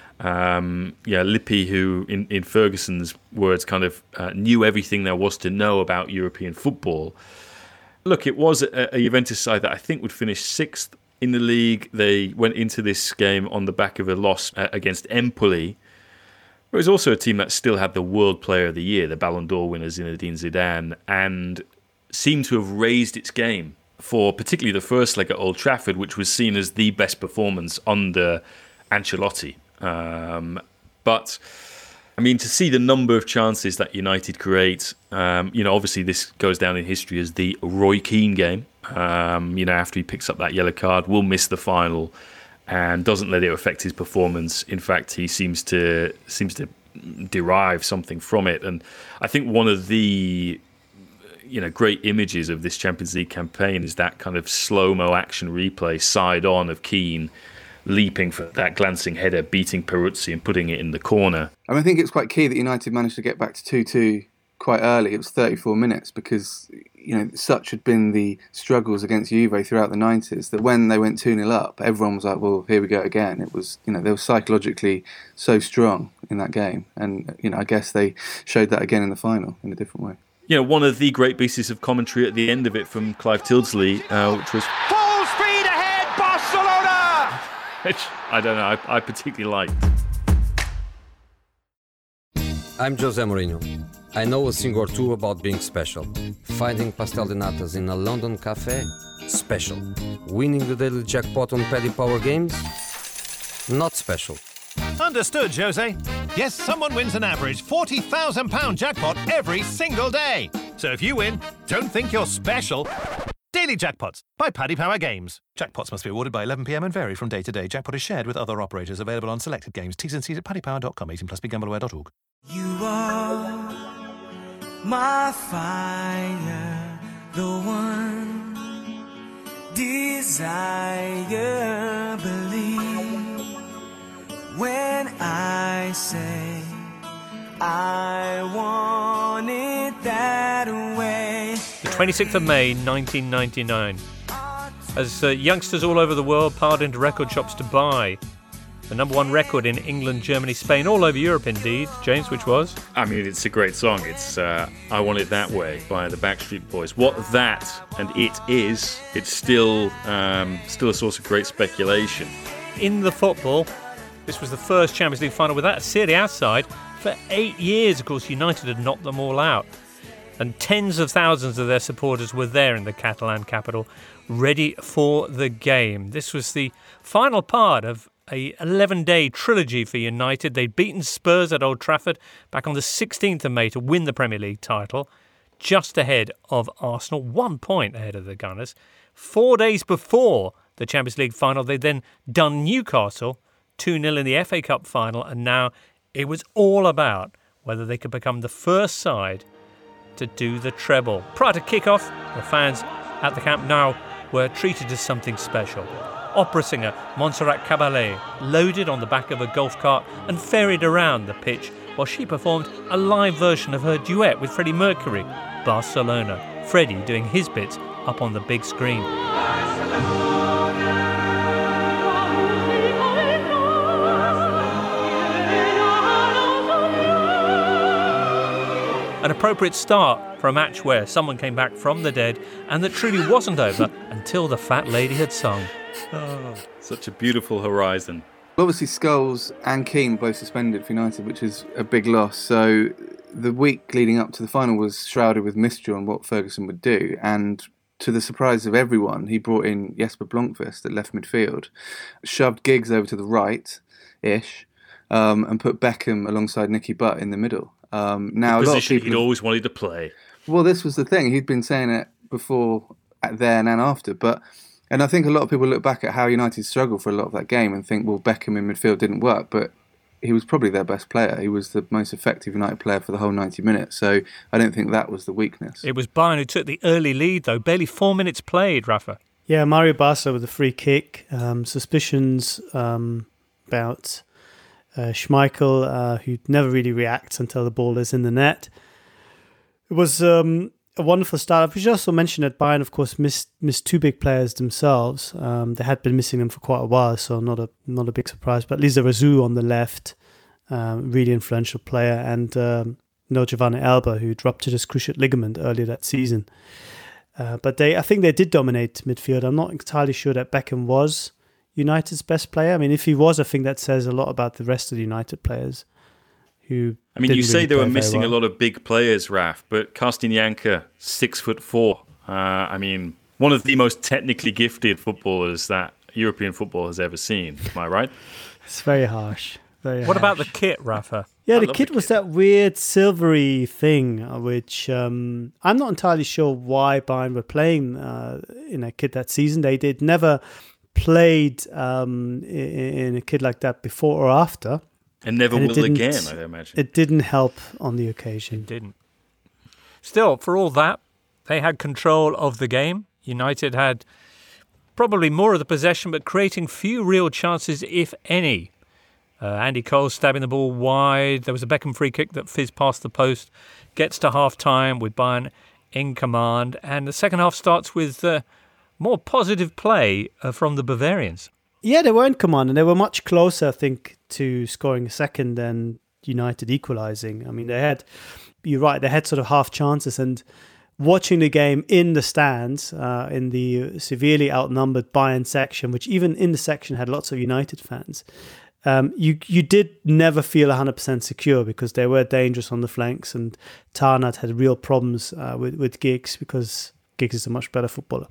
Um, yeah, Lippi, who, in, in Ferguson's words, kind of uh, knew everything there was to know about European football. Look, it was a, a Juventus side that I think would finish sixth in the league. They went into this game on the back of a loss uh, against Empoli. It was also a team that still had the World Player of the Year, the Ballon d'Or winner Zinedine Zidane, and seemed to have raised its game for particularly the first leg at Old Trafford, which was seen as the best performance under Ancelotti. Um, but, I mean, to see the number of chances that United create, um, you know, obviously this goes down in history as the Roy Keane game. Um, you know, after he picks up that yellow card, will miss the final and doesn't let it affect his performance. In fact, he seems to seems to derive something from it. And I think one of the you know great images of this Champions League campaign is that kind of slow-mo action replay side on of Keane leaping for that glancing header, beating Peruzzi and putting it in the corner. I mean, I think it's quite key that United managed to get back to two two quite early. It was thirty-four minutes because you know such had been the struggles against Juve throughout the nineties that when they went two nil up, everyone was like, well, here we go again. It was, you know, they were psychologically so strong in that game. And, you know, I guess they showed that again in the final in a different way. You know, one of the great pieces of commentary at the end of it from Clive Tildesley, uh, which was full speed ahead, Barcelona! Which, I don't know, I, I particularly liked. I'm Jose Mourinho. I know a thing or two about being special. Finding pastel de natas in a London cafe? Special. Winning the daily jackpot on Paddy Power Games? Not special. Understood, Jose. Yes, someone wins an average forty thousand pounds jackpot every single day. So if you win, don't think you're special. Daily Jackpots by Paddy Power Games. Jackpots must be awarded by eleven p m and vary from day to day. Jackpot is shared with other operators. Available on selected games. T's and C's at paddy power dot com. eighteen plus be gamble aware dot org. You are my fire, the one desire, believe when I say I want it that way. The twenty-sixth of May nineteen ninety-nine. As uh, youngsters all over the world piled into record shops to buy the number one record in England, Germany, Spain, all over Europe indeed. James, which was? I mean, it's a great song. It's uh, I Want It That Way by the Backstreet Boys. What that and it is, it's still um, still a source of great speculation. In the football, this was the first Champions League final without a Serie A side for eight years. Of course, United had knocked them all out. And tens of thousands of their supporters were there in the Catalan capital, ready for the game. This was the final part of a eleven-day trilogy for United. They'd beaten Spurs at Old Trafford back on the sixteenth of May to win the Premier League title, just ahead of Arsenal, one point ahead of the Gunners. Four days before the Champions League final, they'd then done Newcastle two nil in the F A Cup final, and now it was all about whether they could become the first side to do the treble. Prior to kick-off, the fans at the Camp Nou were treated as something special. Opera singer Montserrat Caballé loaded on the back of a golf cart and ferried around the pitch while she performed a live version of her duet with Freddie Mercury, Barcelona. Freddie doing his bits up on the big screen. An appropriate start for a match where someone came back from the dead and that truly wasn't over until the fat lady had sung. Oh, such a beautiful horizon. Obviously, Scholes and Keane both suspended for United, which is a big loss. So the week leading up to the final was shrouded with mystery on what Ferguson would do. And to the surprise of everyone, he brought in Jesper Blomqvist at left midfield, shoved Giggs over to the right-ish, um, and put Beckham alongside Nicky Butt in the middle. Um, now, the a lot of position people he'd always wanted to play. Well, this was the thing. He'd been saying it before, then and after. But and I think a lot of people look back at how United struggled for a lot of that game and think, well, Beckham in midfield didn't work. But he was probably their best player. He was the most effective United player for the whole ninety minutes. So I don't think that was the weakness. It was Bayern who took the early lead, though. Barely four minutes played, Rafa. Yeah, Mario Barca with a free kick. Um, suspicions um, about uh, Schmeichel, uh, who never really reacts until the ball is in the net. It was um, a wonderful start. We should also mention that Bayern, of course, missed missed two big players themselves. Um, they had been missing them for quite a while, so not a not a big surprise. But Lisa Razou on the left, um, really influential player, and um, no Giovanni Alba, who ruptured his cruciate ligament earlier that season. Uh, but they, I think they did dominate midfield. I'm not entirely sure that Beckham was United's best player. I mean, if he was, I think that says a lot about the rest of the United players. Who I mean, you say really they were play missing well. a lot of big players, Raf, but Karsten Janker, six foot four. Uh, I mean, one of the most technically gifted footballers that European football has ever seen. Am I right? It's very harsh. Very What harsh. about the kit, Rafa? Yeah, I the love kit was that weird silvery thing, uh, which um, I'm not entirely sure why Bayern were playing uh, in a kit that season. They did never played um, in, in a kit like that before or after. And never it will didn't- again, I imagine. It didn't help on the occasion. It didn't. Still, for all that, they had control of the game. United had probably more of the possession, but creating few real chances, if any. Uh, Andy Cole stabbing the ball wide. There was a Beckham free kick that fizzed past the post. Gets to half-time with Bayern in command. And the second half starts with uh, more positive play uh, from the Bavarians. Yeah, they were in command, and they were much closer, I think, to scoring a second than United equalising. I mean, they had, you're right, they had sort of half chances, and watching the game in the stands, uh, in the severely outnumbered Bayern section, which even in the section had lots of United fans, um, you you did never feel one hundred percent secure because they were dangerous on the flanks, and Tarnath had real problems uh, with, with Giggs because Giggs is a much better footballer.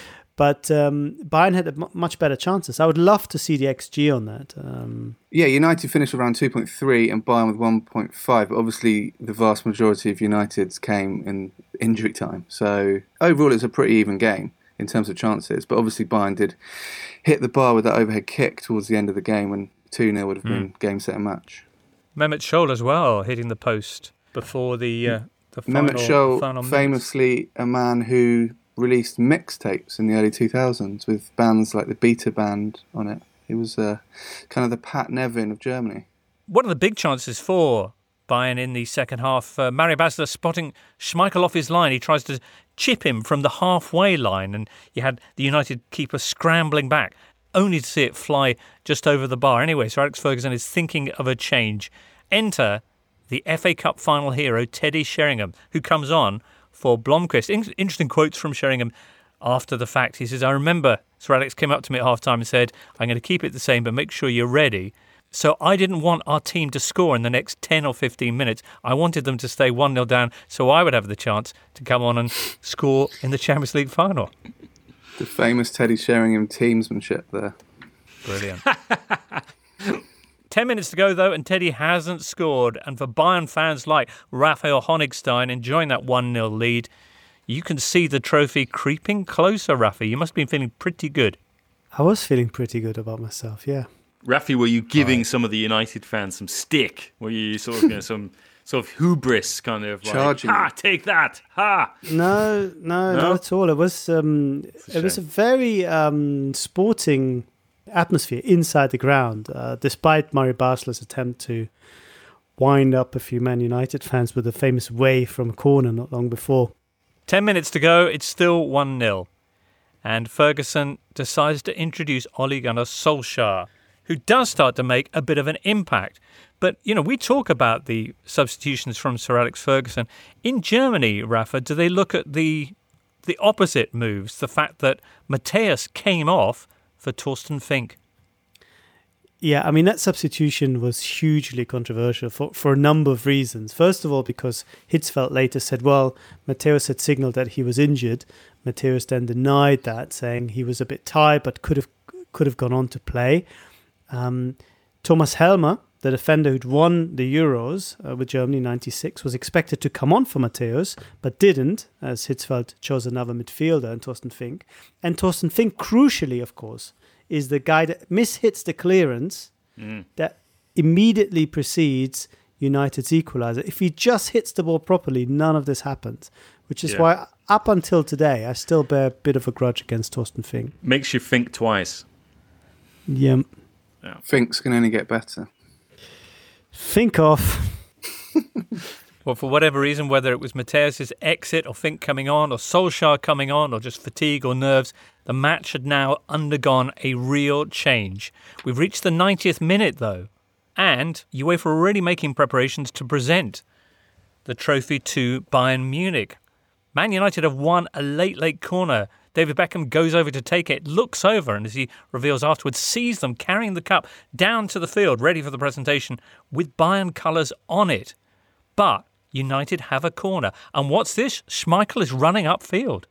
But um, Bayern had a m- much better chances. I would love to see the X G on that. Um, Yeah, United finished around two point three and Bayern with one point five. But obviously, the vast majority of United's came in injury time. So overall, it's a pretty even game in terms of chances. But obviously, Bayern did hit the bar with that overhead kick towards the end of the game when two nil would have been Mm. game, set and match. Mehmet Scholl as well, hitting the post before the, uh, the final, Mehmet Scholl, final minutes. famously a man who released mixtapes in the early two thousands with bands like the Beta Band on it. He was uh, kind of the Pat Nevin of Germany. One of the big chances for Bayern in the second half, uh, Mario Basler spotting Schmeichel off his line. He tries to chip him from the halfway line, and you had the United keeper scrambling back, only to see it fly just over the bar. Anyway, Sir Alex Ferguson is thinking of a change. Enter the F A Cup final hero, Teddy Sheringham, who comes on for Blomqvist. In- interesting quotes from Sheringham after the fact. He says, I remember Sir Alex came up to me at half-time and said, I'm going to keep it the same, but make sure you're ready. So I didn't want our team to score in the next ten or fifteen minutes. I wanted them to stay one nil down so I would have the chance to come on and score in the Champions League final. The famous Teddy Sheringham teamsmanship there. Brilliant. Ten minutes to go, though, and Teddy hasn't scored. And for Bayern fans like Raphael Honigstein enjoying that one nil lead, you can see the trophy creeping closer, Rafa. You must have been feeling pretty good. I was feeling pretty good about myself, yeah. Rafi, were you giving some of the United fans some stick? Were you sort of, you know, some sort of hubris kind of like, Charging ha, them. take that, ha? No, no, No? not at all. It was um, a it was a shame. very um, sporting atmosphere inside the ground, uh, despite Mario Basler's attempt to wind up a few Man United fans with a famous wave from a corner not long before. Ten minutes to go, it's still one nil. And Ferguson decides to introduce Ole Gunnar Solskjaer, who does start to make a bit of an impact. But, you know, we talk about the substitutions from Sir Alex Ferguson. In Germany, Rafa, do they look at the the opposite moves? The fact that Matthäus came off for Torsten Fink. Yeah, I mean, that substitution was hugely controversial for, for a number of reasons. First of all, because Hitzfeld later said, well, Matthäus had signalled that he was injured. Matthäus then denied that, saying he was a bit tired but could have could have gone on to play. Um, Thomas Helmer, the defender who'd won the Euros uh, with Germany in ninety-six, was expected to come on for Matthäus, but didn't, as Hitzfeld chose another midfielder in Torsten Fink. And Torsten Fink, crucially, of course, is the guy that mishits the clearance Mm. that immediately precedes United's equaliser. If he just hits the ball properly, none of this happens, which is Yeah. why, up until today, I still bear a bit of a grudge against Torsten Fink. Makes you think twice. Yeah. Yeah. Fink's can only get better. Think of... Well, for whatever reason, whether it was Matthäus' exit or Fink coming on or Solskjaer coming on or just fatigue or nerves, the match had now undergone a real change. We've reached the ninetieth minute, though, and UEFA are already making preparations to present the trophy to Bayern Munich. Man United have won a late, late corner. David Beckham goes over to take it, looks over, and as he reveals afterwards, sees them carrying the cup down to the field, ready for the presentation, with Bayern colours on it. But United have a corner. And what's this? Schmeichel is running upfield.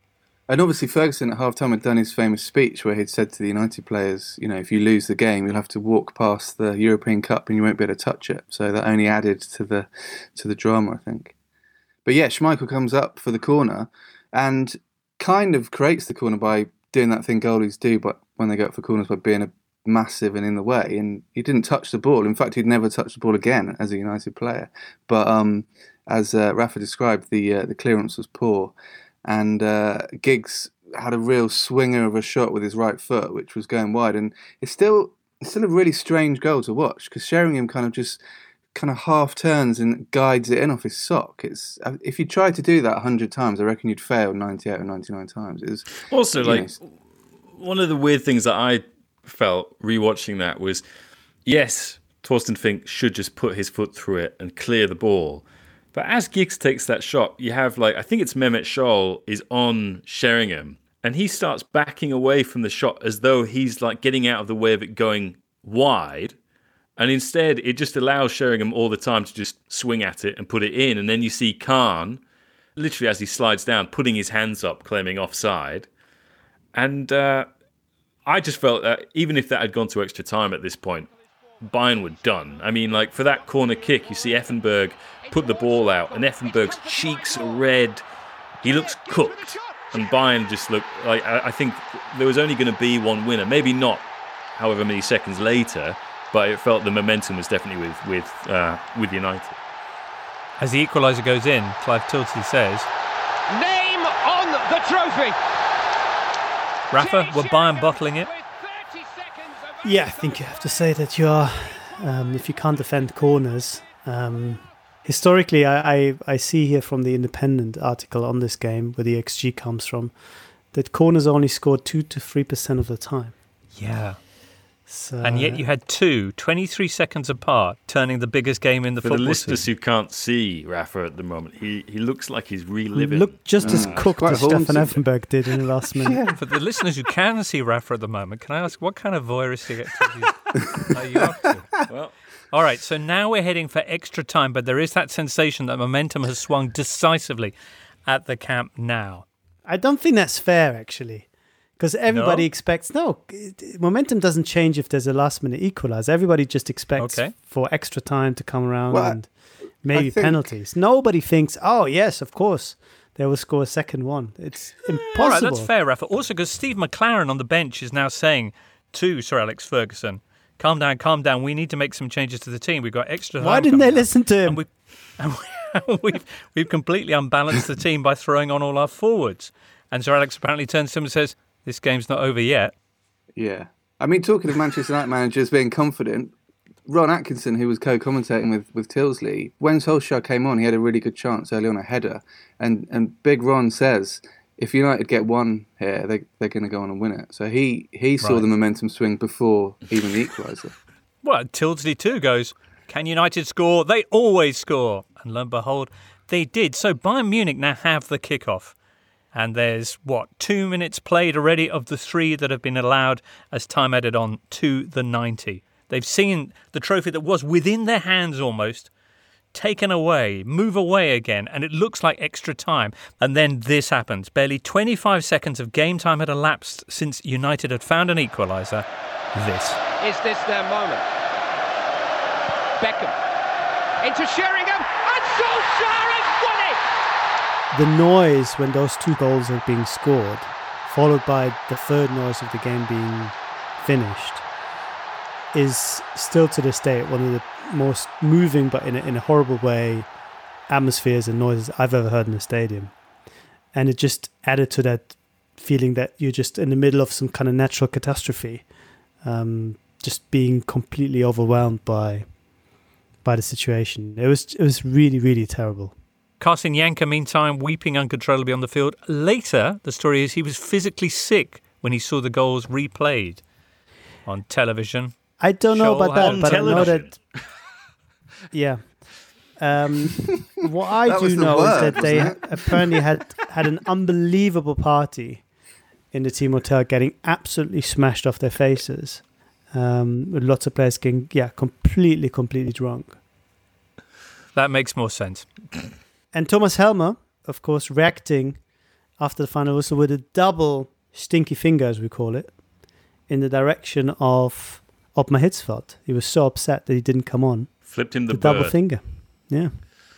And obviously Ferguson at half-time had done his famous speech where he'd said to the United players, you know, if you lose the game, you'll have to walk past the European Cup and you won't be able to touch it. So that only added to the to the drama, I think. But yeah, Schmeichel comes up for the corner and kind of creates the corner by doing that thing goalies do but when they go up for corners by being a massive and in the way. And he didn't touch the ball. In fact, he'd never touched the ball again as a United player. But um, as uh, Rafa described, the uh, the clearance was poor. And uh, Giggs had a real swinger of a shot with his right foot, which was going wide. And it's still it's still a really strange goal to watch because Sheringham kind of just kind of half turns and guides it in off his sock. It's if you tried to do that a hundred times, I reckon you'd fail ninety-eight or ninety-nine times. It was also like know, one of the weird things that I felt rewatching that was, yes, Torsten Fink should just put his foot through it and clear the ball. But as Giggs takes that shot, you have like, I think it's Mehmet Scholl is on Sheringham and he starts backing away from the shot as though he's like getting out of the way of it going wide. And instead, it just allows Sheringham all the time to just swing at it and put it in. And then you see Khan, literally as he slides down, putting his hands up, claiming offside. And uh, I just felt that even if that had gone to extra time at this point, Bayern were done. I mean, like for that corner kick, you see Effenberg put the ball out, and Effenberg's cheeks are red. He looks cooked, and Bayern just look like I, I think there was only going to be one winner. Maybe not, however many seconds later, but it felt the momentum was definitely with with uh, with United. As the equaliser goes in, Clive Tilsley says, "Name on the trophy." Rafa, were Bayern bottling it? Yeah, I think you have to say that you are, um, if you can't defend corners. Um, historically, I, I, I see here from the Independent article on this game, where the X G comes from, that corners are only scored two to three percent of the time. Yeah. So, and yet you had two, twenty-three seconds apart, turning the biggest game in the For football the listeners season. who can't see Rafa at the moment, he, he looks like he's reliving. Look just as Mm. cooked as haunting. Stefan Effenberg did in the last minute. Yeah. For the listeners who can see Rafa at the moment, can I ask what kind of voyeuristic activities are you up to? Well, all right, so now we're heading for extra time, but there is that sensation that momentum has swung decisively at the Camp Nou. I don't think that's fair, actually. Because everybody No? expects, no, it- momentum doesn't change if there's a last minute equaliser. Everybody just expects Okay. for extra time to come around Well, and maybe I think- penalties. Nobody thinks, oh, yes, of course, they will score a second one. It's impossible. All right, that's fair, Rafa. Also, because Steve McLaren on the bench is now saying to Sir Alex Ferguson, calm down, calm down. We need to make some changes to the team. We've got extra time. Why didn't they coming up." listen to him? And, we, and we, we've, we've completely unbalanced the team by throwing on all our forwards. And Sir Alex apparently turns to him and says, this game's not over yet. Yeah. I mean, talking of Manchester United managers being confident, Ron Atkinson, who was co-commentating with, with Tilsley, when Solskjaer came on, he had a really good chance early on, a header. And and Big Ron says, if United get one here, they, they're going to go on and win it. So he, he saw Right. the momentum swing before even the equaliser. Well, Tilsley too goes, can United score? They always score. And lo and behold, they did. So Bayern Munich now have the kickoff. And there's, what, two minutes played already of the three that have been allowed as time added on to the ninety. They've seen the trophy that was within their hands almost taken away, move away again, and it looks like extra time. And then this happens. Barely twenty-five seconds of game time had elapsed since United had found an equaliser. This. Is this their moment? Beckham into Sheringham, and Solskjaer has won it! The noise when those two goals are being scored, followed by the third noise of the game being finished, is still to this day one of the most moving, but in a, in a horrible way, atmospheres and noises I've ever heard in a stadium. And it just added to that feeling that you're just in the middle of some kind of natural catastrophe, um, just being completely overwhelmed by by the situation. It was it was really, really terrible. Carsten Janker, meantime, weeping uncontrollably on the field. Later, the story is he was physically sick when he saw the goals replayed on television. I don't know Show about that, on but I know television. that. Yeah. Um, what I That do was the know word, is that they wasn't it? apparently had had an unbelievable party in the team hotel, getting absolutely smashed off their faces. Um, with lots of players getting, yeah, completely, completely drunk. That makes more sense. And Thomas Helmer, of course, reacting after the final whistle with a double stinky finger, as we call it, in the direction of Ottmar Hitzfeld. He was so upset that he didn't come on. Flipped him the, the bird. double finger. Yeah.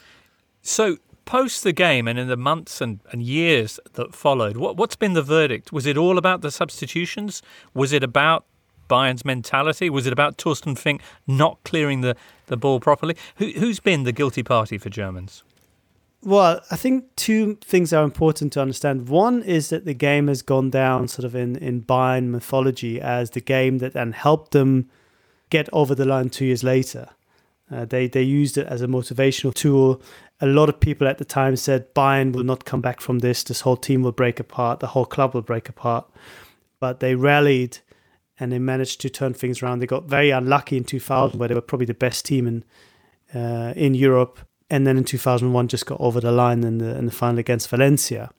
So, post the game and in the months and, and years that followed, what, what's been the verdict? Was it all about the substitutions? Was it about Bayern's mentality? Was it about Torsten Fink not clearing the, the ball properly? Who, who's been the guilty party for Germans? Well, I think two things are important to understand. One is that the game has gone down sort of in, in Bayern mythology as the game that then helped them get over the line two years later. Uh, they, they used it as a motivational tool. A lot of people at the time said Bayern will not come back from this. This whole team will break apart. The whole club will break apart. But they rallied and they managed to turn things around. They got very unlucky in two thousand, where they were probably the best team in uh, in Europe. And then in two thousand one, just got over the line in the, in the final against Valencia.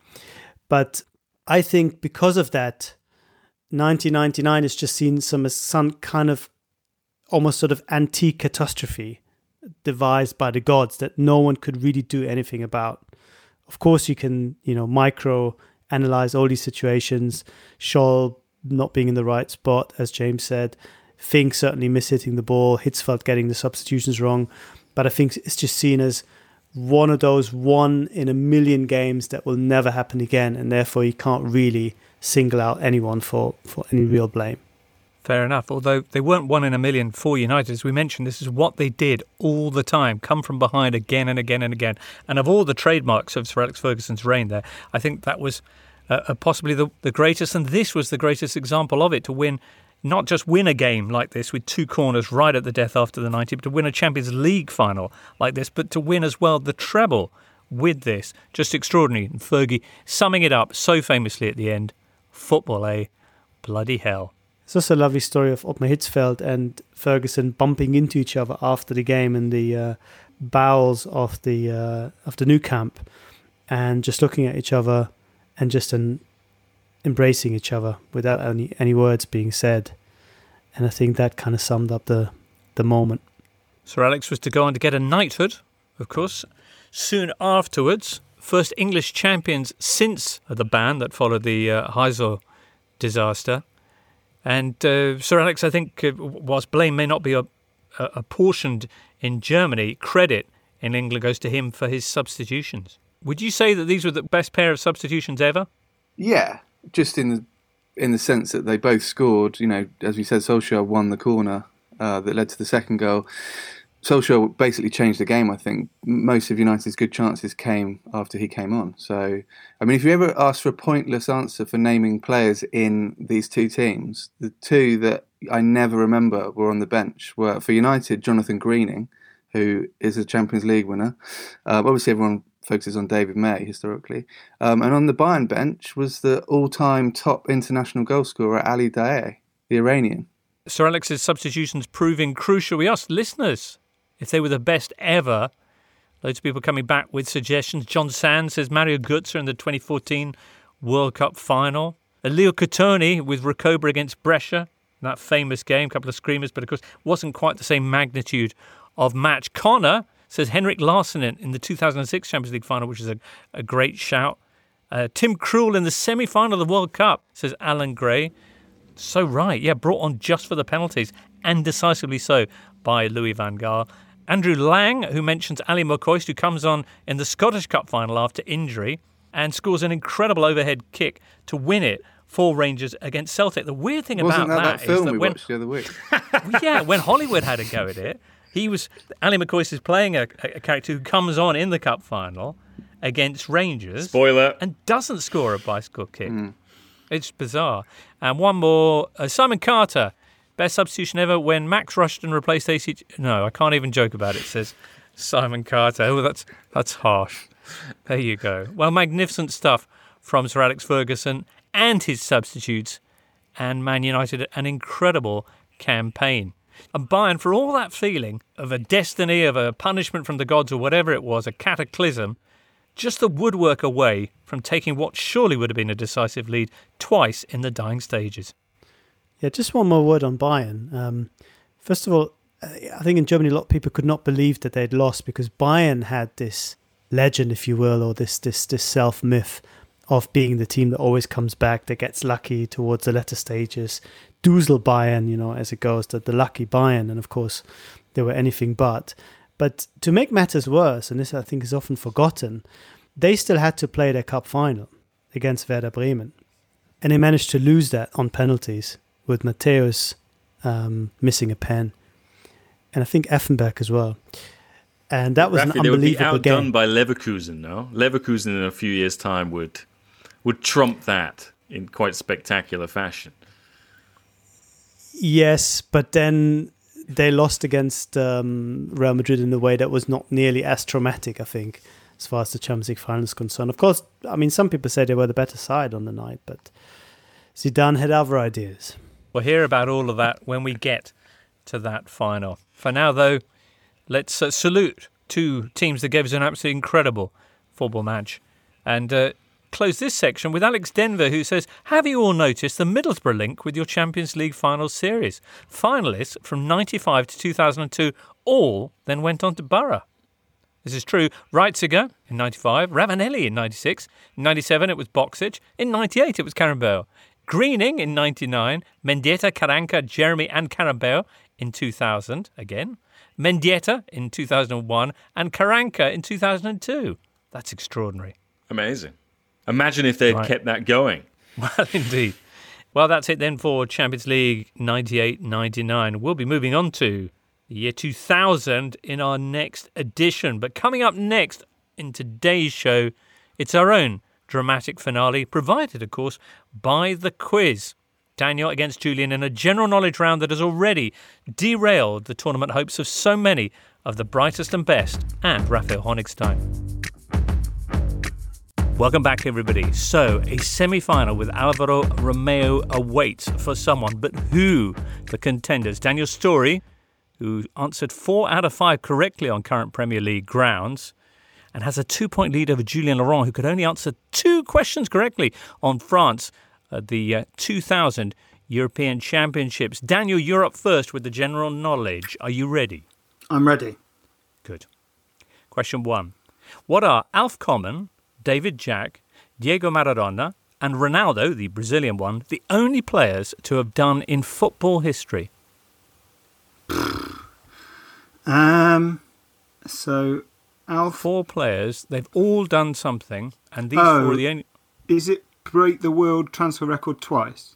But I think because of that, nineteen ninety-nine has just seen some, some kind of almost sort of antique catastrophe devised by the gods that no one could really do anything about. Of course, you can, you know, micro analyze all these situations. Scholl not being in the right spot, as James said. Fink certainly mishitting the ball. Hitzfeld getting the substitutions wrong. But I think it's just seen as one of those one in a million games that will never happen again. And therefore, you can't really single out anyone for, for any real blame. Fair enough. Although they weren't one in a million for United, as we mentioned, this is what they did all the time, come from behind again and again and again. And of all the trademarks of Sir Alex Ferguson's reign there, I think that was uh, possibly the, the greatest. And this was the greatest example of it, to win, not just win a game like this with two corners right at the death after the ninety, but to win a Champions League final like this, but to win as well the treble with this. Just extraordinary. And Fergie summing it up so famously at the end, football, eh? Bloody hell. It's also a lovely story of Ottmar Hitzfeld and Ferguson bumping into each other after the game in the uh, bowels of the uh, of the new camp, and just looking at each other and just an embracing each other without any, any words being said. And I think that kind of summed up the, the moment. Sir Alex was to go on to get a knighthood, of course, soon afterwards. First English champions since the ban that followed the uh, Heysel disaster. And uh, Sir Alex, I think, uh, whilst blame may not be a, a, apportioned in Germany, credit in England goes to him for his substitutions. Would you say that these were the best pair of substitutions ever? Yeah. Just in the in the sense that they both scored. You know, as we said, Solskjaer won the corner uh, that led to the second goal. Solskjaer basically changed the game, I think. Most of United's good chances came after he came on. So, I mean, if you ever ask for a pointless answer for naming players in these two teams, the two that I never remember were on the bench were, for United, Jonathan Greening, who is a Champions League winner. Uh, obviously, everyone focuses on David May historically. Um, and on the Bayern bench was the all-time top international goal scorer, Ali Daei, the Iranian. Sir Alex's substitutions proving crucial. We asked listeners if they were the best ever. Loads of people coming back with suggestions. John Sand says Mario Götze in the twenty fourteen World Cup final. Leo Cottoni with Recoba against Brescia, that famous game, a couple of screamers, but of course wasn't quite the same magnitude of match. Connor says Henrik Larsson in, in the two thousand six Champions League final, which is a, a great shout. Uh, Tim Krul in the semi-final of the World Cup, says Alan Gray. So right, yeah, brought on just for the penalties, and decisively so by Louis van Gaal. Andrew Lang, who mentions Ali McCoist, who comes on in the Scottish Cup final after injury and scores an incredible overhead kick to win it for Rangers against Celtic. The weird thing Wasn't about that, that, that film is that we when, watched the other week? yeah, when Hollywood had a go at it, he was Ali McCoist is playing a, a character who comes on in the cup final against Rangers. Spoiler. And doesn't score a bicycle kick. Mm. It's bizarre. And one more, uh, Simon Carter, best substitution ever when Max Rushton replaced A C. No, I can't even joke about it, says Simon Carter. Oh, that's that's harsh. There you go. Well, magnificent stuff from Sir Alex Ferguson and his substitutes, and Man United, an incredible campaign. And Bayern, for all that feeling of a destiny, of a punishment from the gods or whatever it was, a cataclysm, just the woodwork away from taking what surely would have been a decisive lead twice in the dying stages. Yeah, just one more word on Bayern. Um, first of all, I think in Germany a lot of people could not believe that they'd lost because Bayern had this legend, if you will, or this this this self-myth of being the team that always comes back, that gets lucky towards the latter stages. Dusel Bayern, you know, as it goes, that the lucky Bayern, and of course they were anything but. But to make matters worse, and this I think is often forgotten, they still had to play their cup final against Werder Bremen. And they managed to lose that on penalties, with Matthäus um, missing a pen. And I think Effenberg as well. And that was Rafi, an unbelievable they would be outdone game. by Leverkusen, no? Leverkusen in a few years' time would would trump that in quite spectacular fashion. Yes, but then they lost against um, Real Madrid in a way that was not nearly as traumatic, I think, as far as the Champions League final is concerned. Of course, I mean, some people say they were the better side on the night, but Zidane had other ideas. We'll hear about all of that when we get to that final. For now, though, let's uh, salute two teams that gave us an absolutely incredible football match. And uh, close this section with Alex Denver, who says, have you all noticed the Middlesbrough link with your Champions League final series? Finalists from ninety-five to two thousand two all then went on to Borough. This is true. Reitziger in ninety-five, Ravanelli in ninety-six, in ninety-seven it was Boksic, in ninety-eight it was Carambeu, Greening in ninety-nine, Mendieta, Karanka, Jeremy and Carambeu in two thousand again, Mendieta in two thousand one and Karanka in two thousand two. That's extraordinary. Amazing. Imagine if they'd Right. kept that going. Well, indeed. Well, that's it then for Champions League ninety-eight ninety-nine. We'll be moving on to the year two thousand in our next edition. But coming up next in today's show, it's our own dramatic finale, provided, of course, by the quiz. Daniel against Julian in a general knowledge round that has already derailed the tournament hopes of so many of the brightest and best and Raphael Honigstein. Welcome back, everybody. So, a semi-final with Alvaro Romeo awaits for someone, but who? The contenders. Daniel Story, who answered four out of five correctly on current Premier League grounds, and has a two-point lead over Julien Laurent, who could only answer two questions correctly on France at the uh, two thousand European Championships. Daniel, you're up first with the general knowledge. Are you ready? I'm ready. Good. Question one. What are Alf Common, David Jack, Diego Maradona, and Ronaldo, the Brazilian one, the only players to have done in football history? Um. So, Alf. Four players. They've all done something, and these Oh. four are the only. Is it break the world transfer record twice?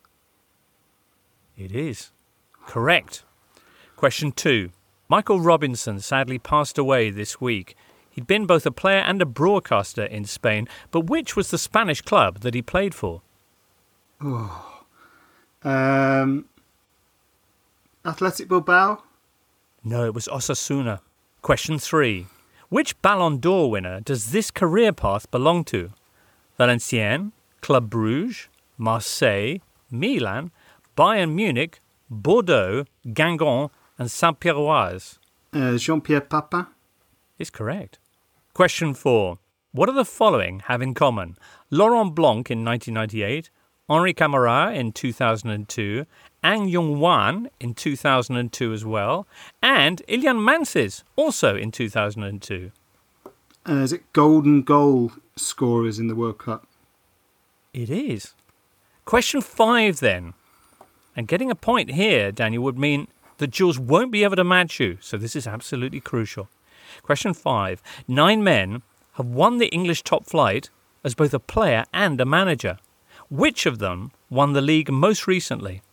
It is. Correct. Question two. Michael Robinson sadly passed away this week. He'd been both a player and a broadcaster in Spain, but which was the Spanish club that he played for? Oh. Um. Athletic Bilbao? No, it was Osasuna. Question three. Which Ballon d'Or winner does this career path belong to? Valenciennes, Club Bruges, Marseille, Milan, Bayern Munich, Bordeaux, Guingamp and Saint-Pierroise? Uh, Jean-Pierre Papin? Is correct. Question four. What do the following have in common? Laurent Blanc in nineteen ninety-eight, Henri Camara in two thousand two, Ang Yong-wan in two thousand two as well, and Ilian Manses also in two thousand two. Uh, is it golden goal scorers in the World Cup? It is. Question five then. And getting a point here, Daniel, would mean that Jules won't be able to match you, so this is absolutely crucial. Question five. Nine men have won the English top flight as both a player and a manager. Which of them won the league most recently?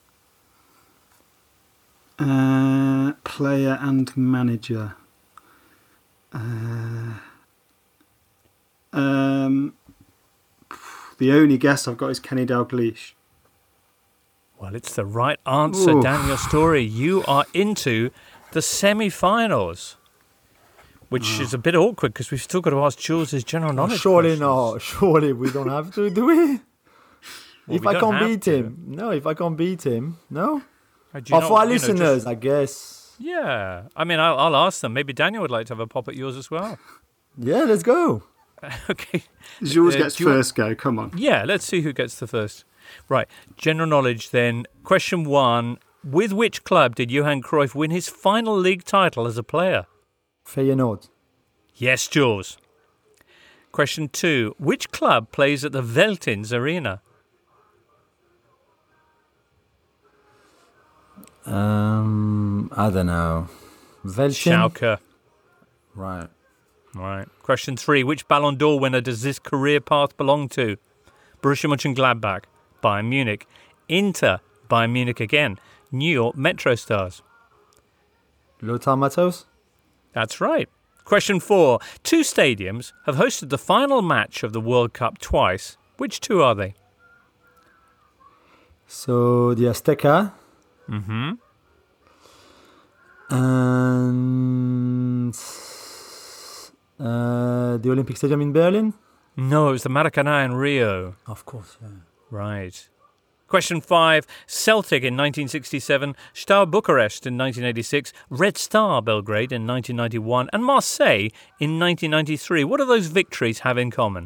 Uh, player and manager. Uh, um, the only guess I've got is Kenny Dalglish. Well, it's the right answer, Oof. Daniel Story. You are into the semi-finals, which is a bit awkward because we've still got to ask Jules his general knowledge. Surely questions. not. Surely we don't have to, do we? Well, if we I don't can't have beat to. him. No, if I can't beat him. No? Uh, do you Or not- for our you know, listeners, just- I guess. Yeah. I mean, I'll, I'll ask them. Maybe Daniel would like to have a pop at yours as well. Yeah, let's go. Okay. Jules Uh, gets do you want- first go, come on. Yeah, let's see who gets the first. Right. General knowledge then. Question one. With which club did Johan Cruyff win his final league title as a player? Feyenoord. Yes, Jules. Question two. Which club plays at the Veltins Arena? Um, I don't know. Veltin? Schalke. Right. Right. Question three. Which Ballon d'Or winner does this career path belong to? Borussia Mönchengladbach, Bayern Munich, Inter, Bayern Munich again, New York Metro Stars. Lothar Matthäus? That's right. Question four. Two stadiums have hosted the final match of the World Cup twice. Which two are they? So, the Azteca. Mm-hmm. And uh, the Olympic Stadium in Berlin? No, it was the Maracanã in Rio. Of course, yeah. Right. Question five. Celtic in nineteen sixty-seven, Steaua Bucharest in nineteen eighty-six, Red Star Belgrade in nineteen ninety-one, and Marseille in nineteen ninety-three. What do those victories have in common?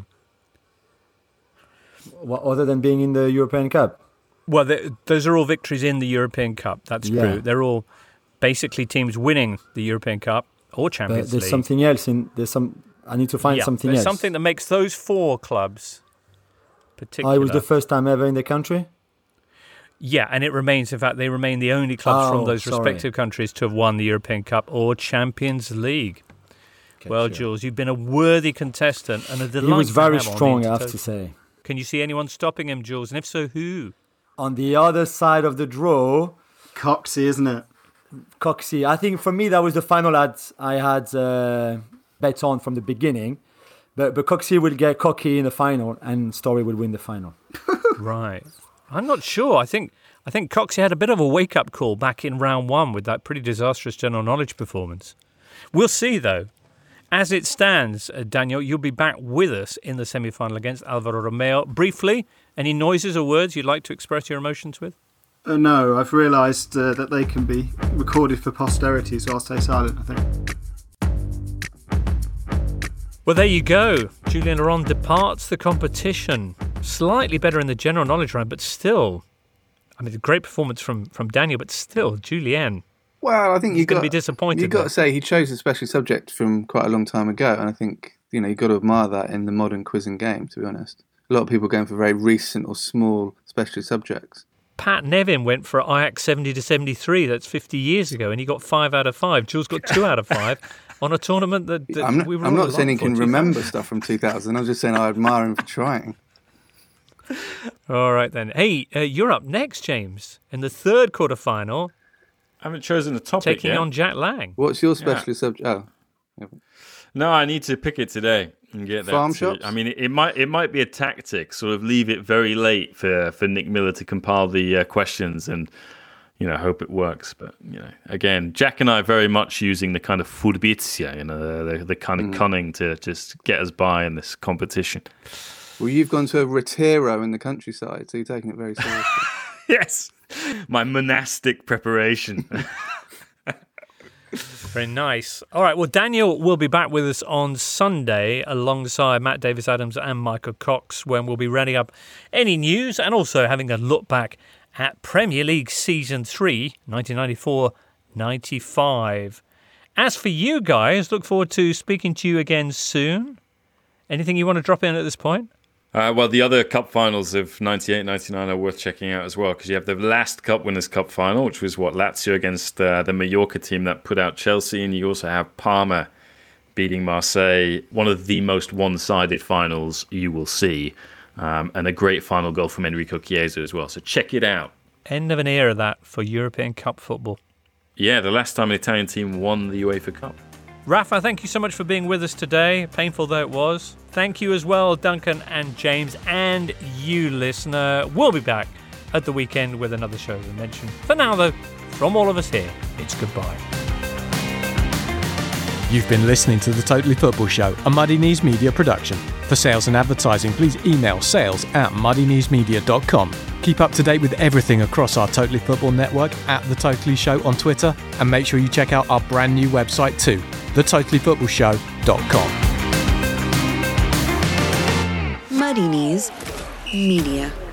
What, other than being in the European Cup? Well, those are all victories in the European Cup. That's Yeah. true. They're all basically teams winning the European Cup or But Champions there's League. something else in there's some. I need to find Yeah, something there's else. something that makes those four clubs particular. Oh, it was the first time ever in the country. Yeah, and it remains, in fact, they remain the only clubs Oh, from those sorry. respective countries to have won the European Cup or Champions League. well, sure. Jules, you've been a worthy contestant and a delight. He was to very have on strong, the I have to Intertoto. say. Can you see anyone stopping him, Jules? And if so, who? On the other side of the draw, Coxey, isn't it? Coxey. I think for me that was the final ad I had uh, bet on from the beginning. But but Coxey will get cocky in the final, and Story will win the final. Right. I'm not sure. I think I think Coxey had a bit of a wake-up call back in round one with that pretty disastrous general knowledge performance. We'll see, though. As it stands, uh, Daniel, you'll be back with us in the semi-final against Alvaro Romeo. Briefly, any noises or words you'd like to express your emotions with? Uh, no, I've realised uh, that they can be recorded for posterity, so I'll stay silent, I think. Well, there you go. Julien Laurent departs the competition. Slightly better in the general knowledge round, but still, I mean, a great performance from, from Daniel, but still, Julien. Well, I think He's you've got gonna be disappointed You've got there. to say he chose a special subject from quite a long time ago, and I think you know you've got to admire that in the modern quizzing game. To be honest, a lot of people going for very recent or small special subjects. Pat Nevin went for Ajax seventy to seventy-three. That's fifty years ago, and he got five out of five. Jules got two out of five on a tournament that, that I'm not, we were I'm all not saying he alive for, can two remember thousand. stuff from two thousand. I was just saying I admire him for trying. All right then. Hey, uh, you're up next, James, in the third quarterfinal. I haven't chosen a topic taking yet. on Jack Lang. What's your Yeah. special subject? Oh, No, I need to pick it today and get that. Farm to- shops? I mean, it, it might it might be a tactic, sort of leave it very late for, for Nick Miller to compile the uh, questions and you know hope it works. But you know, again, Jack and I are very much using the kind of furbizia, you know, the, the kind of Mm. cunning to just get us by in this competition. well, you've gone to a retiro in the countryside, so you're taking it very seriously. Yes, my monastic preparation. Very nice. All right, well, Daniel will be back with us on Sunday alongside Matt Davis-Adams and Michael Cox when we'll be rounding up any news and also having a look back at Premier League Season three, nineteen ninety-four ninety-five. As for you guys, look forward to speaking to you again soon. Anything you want to drop in at this point? Uh, well, the other cup finals of ninety-eight ninety-nine are worth checking out as well, because you have the last Cup Winners' Cup final, which was, what, Lazio against uh, the Mallorca team that put out Chelsea, and you also have Parma beating Marseille, one of the most one-sided finals you will see, um, and a great final goal from Enrico Chiesa as well, so check it out. End of an era, that, for European Cup football. Yeah, the last time an Italian team won the UEFA Cup. Rafa, thank you so much for being with us today, painful though it was. Thank you as well, Duncan and James, and you, listener. We'll be back at the weekend with another show, as I mentioned. For now, though, from all of us here, it's goodbye. You've been listening to The Totally Football Show, a Muddy Knees Media production. For sales and advertising, please email sales at muddy knees media dot com. Keep up to date with everything across our Totally Football network at The Totally Show on Twitter, and make sure you check out our brand new website too, the totally football show dot com. Muddy Knees Media.